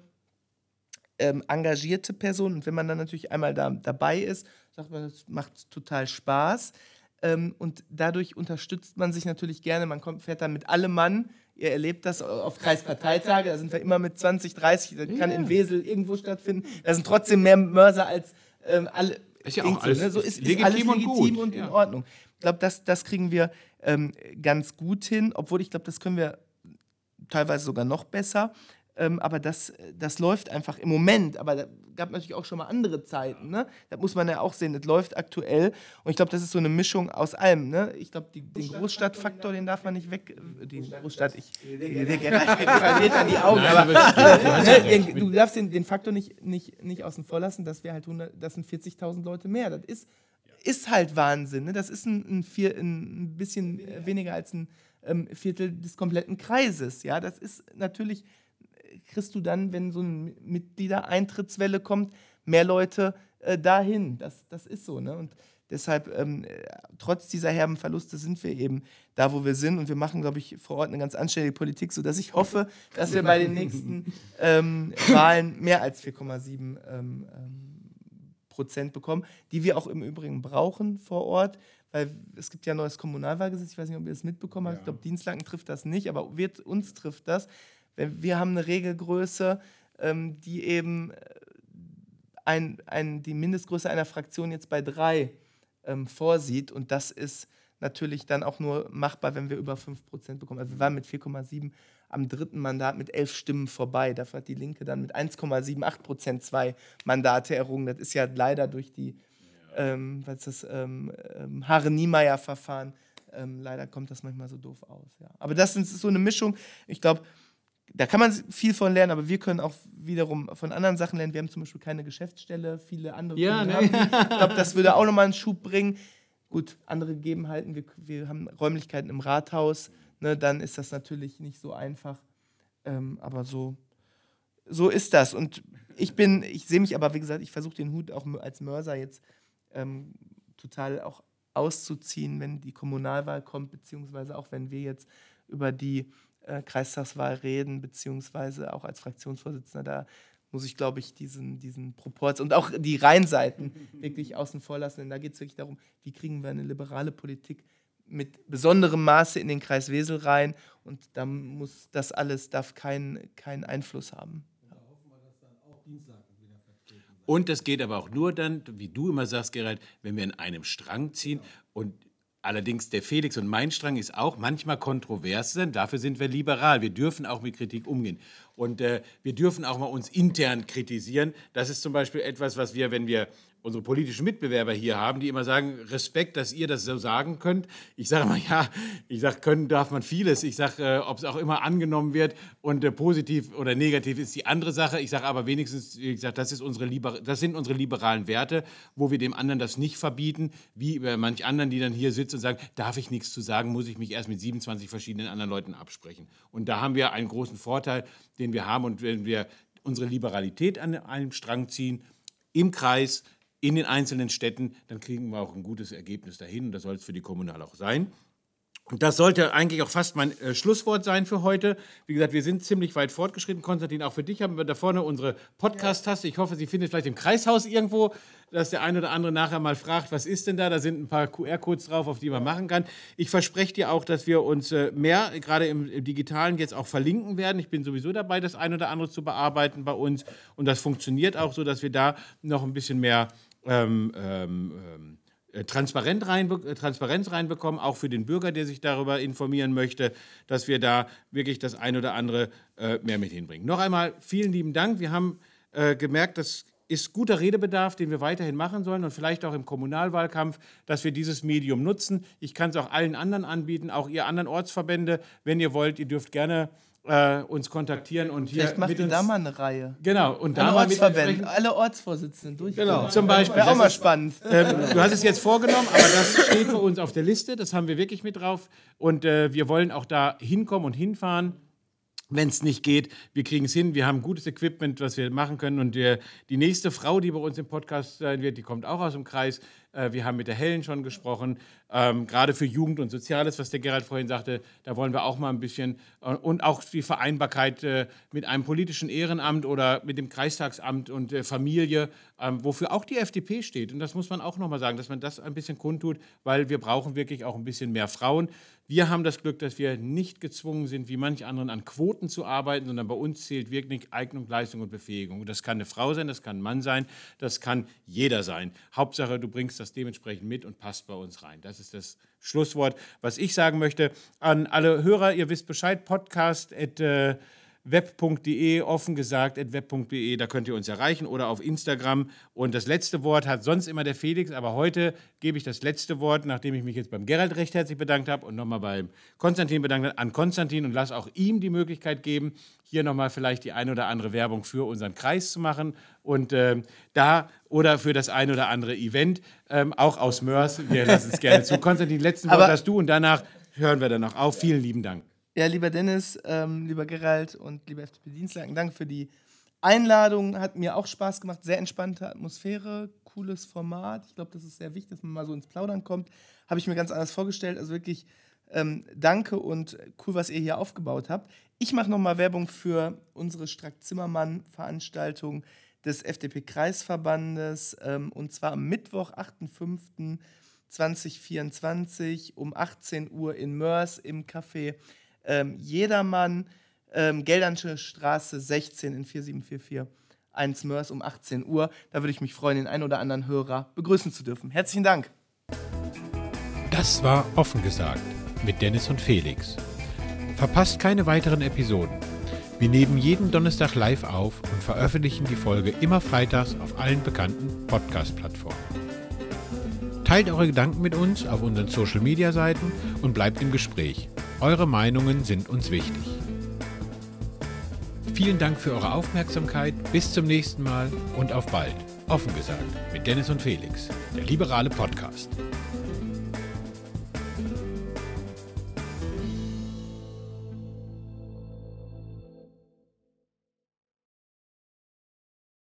engagierte Personen. Und wenn man dann natürlich einmal dabei ist, sagt man, das macht total Spaß. Und dadurch unterstützt man sich natürlich gerne. Man fährt dann mit allem Mann. Ihr erlebt das auf Kreisparteitage. Da sind wir immer mit 20, 30. Das kann in Wesel irgendwo stattfinden. Da sind trotzdem mehr Mörser als alle. Ist ja auch alles, ne? So ist legitim, alles und gut. Und in Ordnung. Ich glaube, das kriegen wir ganz gut hin. Obwohl ich glaube, das können wir teilweise sogar noch besser. Aber das läuft einfach im Moment. Aber da gab natürlich auch schon mal andere Zeiten. Ne? Das muss man ja auch sehen. Das läuft aktuell. Und ich glaube, das ist so eine Mischung aus allem. Ne? Ich glaube, den Großstadtfaktor, den darf man nicht weg... Die Großstadt, der verliert dann die Augen. Aber du darfst den Faktor nicht außen vor lassen, dass wir halt das sind 40.000 Leute mehr. Das ist halt Wahnsinn. Ne? Das ist ein bisschen weniger als ein Viertel des kompletten Kreises. Ja? Das ist natürlich... kriegst du dann, wenn so eine Mitgliedereintrittswelle kommt, mehr Leute dahin. Das ist so. Ne? Und deshalb, trotz dieser herben Verluste, sind wir eben da, wo wir sind. Und wir machen, glaube ich, vor Ort eine ganz anständige Politik, sodass ich hoffe, dass wir bei den nächsten Wahlen mehr als 4,7 Prozent bekommen, die wir auch im Übrigen brauchen vor Ort. Weil es gibt ja ein neues Kommunalwahlgesetz. Ich weiß nicht, ob ihr das mitbekommen habt. Ich glaube, Dienstlaken trifft das nicht, aber uns trifft das. Wir haben eine Regelgröße, die eben die Mindestgröße einer Fraktion jetzt bei 3 vorsieht. Und das ist natürlich dann auch nur machbar, wenn wir über 5% bekommen. Also wir waren mit 4,7 am 3. Mandat mit 11 Stimmen vorbei. Dafür hat die Linke dann mit 1,78% 2 Mandate errungen. Das ist ja leider durch die Hare-Niemeyer-Verfahren, leider kommt das manchmal so doof aus. Ja. Aber das ist so eine Mischung. Ich glaube, da kann man viel von lernen, aber wir können auch wiederum von anderen Sachen lernen. Wir haben zum Beispiel keine Geschäftsstelle, viele andere haben die. Ich glaube, das würde auch nochmal einen Schub bringen. Gut, andere Gegebenheiten, wir haben Räumlichkeiten im Rathaus, ne, dann ist das natürlich nicht so einfach. Aber so ist das. Und ich sehe mich aber, wie gesagt, ich versuche den Hut auch als Mörser jetzt total auch auszuziehen, wenn die Kommunalwahl kommt, beziehungsweise auch wenn wir jetzt über die Kreistagswahl reden, beziehungsweise auch als Fraktionsvorsitzender, da muss ich, glaube ich, diesen Proports und auch die Rheinseiten wirklich außen vor lassen. Denn da geht es wirklich darum, wie kriegen wir eine liberale Politik mit besonderem Maße in den Kreis Wesel rein, und da muss das alles, darf keinen Einfluss haben. Da hoffen wir, dass dann auch Dienstlaken wieder vertreten sind. Und das geht aber auch nur dann, wie du immer sagst, Gerald, wenn wir in einem Strang ziehen und Allerdings der Felix und mein Strang ist auch manchmal kontrovers, denn dafür sind wir liberal. Wir dürfen auch mit Kritik umgehen. Und wir dürfen auch mal uns intern kritisieren. Das ist zum Beispiel etwas, was wir, wenn wir unsere politischen Mitbewerber hier haben, die immer sagen, Respekt, dass ihr das so sagen könnt. Ich sage immer, ja, ich sage, können darf man vieles. Ich sage, ob es auch immer angenommen wird und positiv oder negativ ist die andere Sache. Ich sage aber wenigstens, ich sage, das sind unsere liberalen Werte, wo wir dem anderen das nicht verbieten, wie bei manch anderen, die dann hier sitzen und sagen, darf ich nichts zu sagen, muss ich mich erst mit 27 verschiedenen anderen Leuten absprechen. Und da haben wir einen großen Vorteil, den wir haben. Und wenn wir unsere Liberalität an einem Strang ziehen, im Kreis, in den einzelnen Städten, dann kriegen wir auch ein gutes Ergebnis dahin. Und das soll es für die Kommunal auch sein. Und das sollte eigentlich auch fast mein Schlusswort sein für heute. Wie gesagt, wir sind ziemlich weit fortgeschritten. Konstantin, auch für dich haben wir da vorne unsere Podcast-Taste. Ich hoffe, sie findet vielleicht im Kreishaus irgendwo, dass der eine oder andere nachher mal fragt, was ist denn da? Da sind ein paar QR-Codes drauf, auf die man machen kann. Ich verspreche dir auch, dass wir uns mehr, gerade im Digitalen, jetzt auch verlinken werden. Ich bin sowieso dabei, das eine oder andere zu bearbeiten bei uns. Und das funktioniert auch so, dass wir da noch ein bisschen mehr Transparenz reinbekommen, auch für den Bürger, der sich darüber informieren möchte, dass wir da wirklich das ein oder andere mehr mit hinbringen. Noch einmal vielen lieben Dank. Wir haben gemerkt, das ist guter Redebedarf, den wir weiterhin machen sollen und vielleicht auch im Kommunalwahlkampf, dass wir dieses Medium nutzen. Ich kann es auch allen anderen anbieten, auch ihr anderen Ortsverbände, wenn ihr wollt, ihr dürft gerne uns kontaktieren und hier vielleicht macht mit ihr uns da mal eine Reihe. Genau, und Alle da mal Ortsverbände, alle Ortsvorsitzenden durch. Genau, zum Beispiel. Wäre auch mal spannend. Du hast es jetzt vorgenommen, aber das steht bei uns auf der Liste. Das haben wir wirklich mit drauf. Und wir wollen auch da hinkommen und hinfahren. Wenn es nicht geht, wir kriegen es hin. Wir haben gutes Equipment, was wir machen können. Und die nächste Frau, die bei uns im Podcast sein wird, die kommt auch aus dem Kreis. Wir haben mit der Helen schon gesprochen. Gerade für Jugend und Soziales, was der Gerald vorhin sagte, da wollen wir auch mal ein bisschen. Und auch die Vereinbarkeit mit einem politischen Ehrenamt oder mit dem Kreistagsamt und Familie, wofür auch die FDP steht. Und das muss man auch nochmal sagen, dass man das ein bisschen kundtut, weil wir brauchen wirklich auch ein bisschen mehr Frauen. Wir haben das Glück, dass wir nicht gezwungen sind, wie manche anderen an Quoten zu arbeiten, sondern bei uns zählt wirklich Eignung, Leistung und Befähigung. Das kann eine Frau sein, das kann ein Mann sein, das kann jeder sein. Hauptsache, du bringst das dementsprechend mit und passt bei uns rein. Das ist das Schlusswort, was ich sagen möchte. An alle Hörer, ihr wisst Bescheid, podcast@web.de, offen gesagt @web.de, da könnt ihr uns erreichen oder auf Instagram. Und das letzte Wort hat sonst immer der Felix, aber heute gebe ich das letzte Wort, nachdem ich mich jetzt beim Gerald recht herzlich bedankt habe und nochmal beim Konstantin bedankt habe, an Konstantin und lasse auch ihm die Möglichkeit geben, hier nochmal vielleicht die eine oder andere Werbung für unseren Kreis zu machen und da oder für das ein oder andere Event, auch aus Mörs. Wir lassen es gerne zu. Konstantin, letzten Wort hast du und danach hören wir dann noch auf. Vielen lieben Dank. Ja, lieber Dennis, lieber Gerald und lieber FDP-Dienstlaken, danke für die Einladung. Hat mir auch Spaß gemacht. Sehr entspannte Atmosphäre, cooles Format. Ich glaube, das ist sehr wichtig, dass man mal so ins Plaudern kommt. Habe ich mir ganz anders vorgestellt. Also wirklich danke und cool, was ihr hier aufgebaut habt. Ich mache nochmal Werbung für unsere Strack-Zimmermann-Veranstaltung des FDP-Kreisverbandes und zwar am Mittwoch, 8.5.2024 um 18 Uhr in Mörs im Café Jedermann, Geldernsche Straße 16 in 4744 1 Mörs um 18 Uhr. Da würde ich mich freuen, den einen oder anderen Hörer begrüßen zu dürfen. Herzlichen Dank. Das war Offen gesagt mit Dennis und Felix. Verpasst keine weiteren Episoden. Wir nehmen jeden Donnerstag live auf und veröffentlichen die Folge immer freitags auf allen bekannten Podcast-Plattformen. Teilt eure Gedanken mit uns auf unseren Social-Media-Seiten und bleibt im Gespräch. Eure Meinungen sind uns wichtig. Vielen Dank für eure Aufmerksamkeit, bis zum nächsten Mal und auf bald. Offen gesagt mit Dennis und Felix, der liberale Podcast.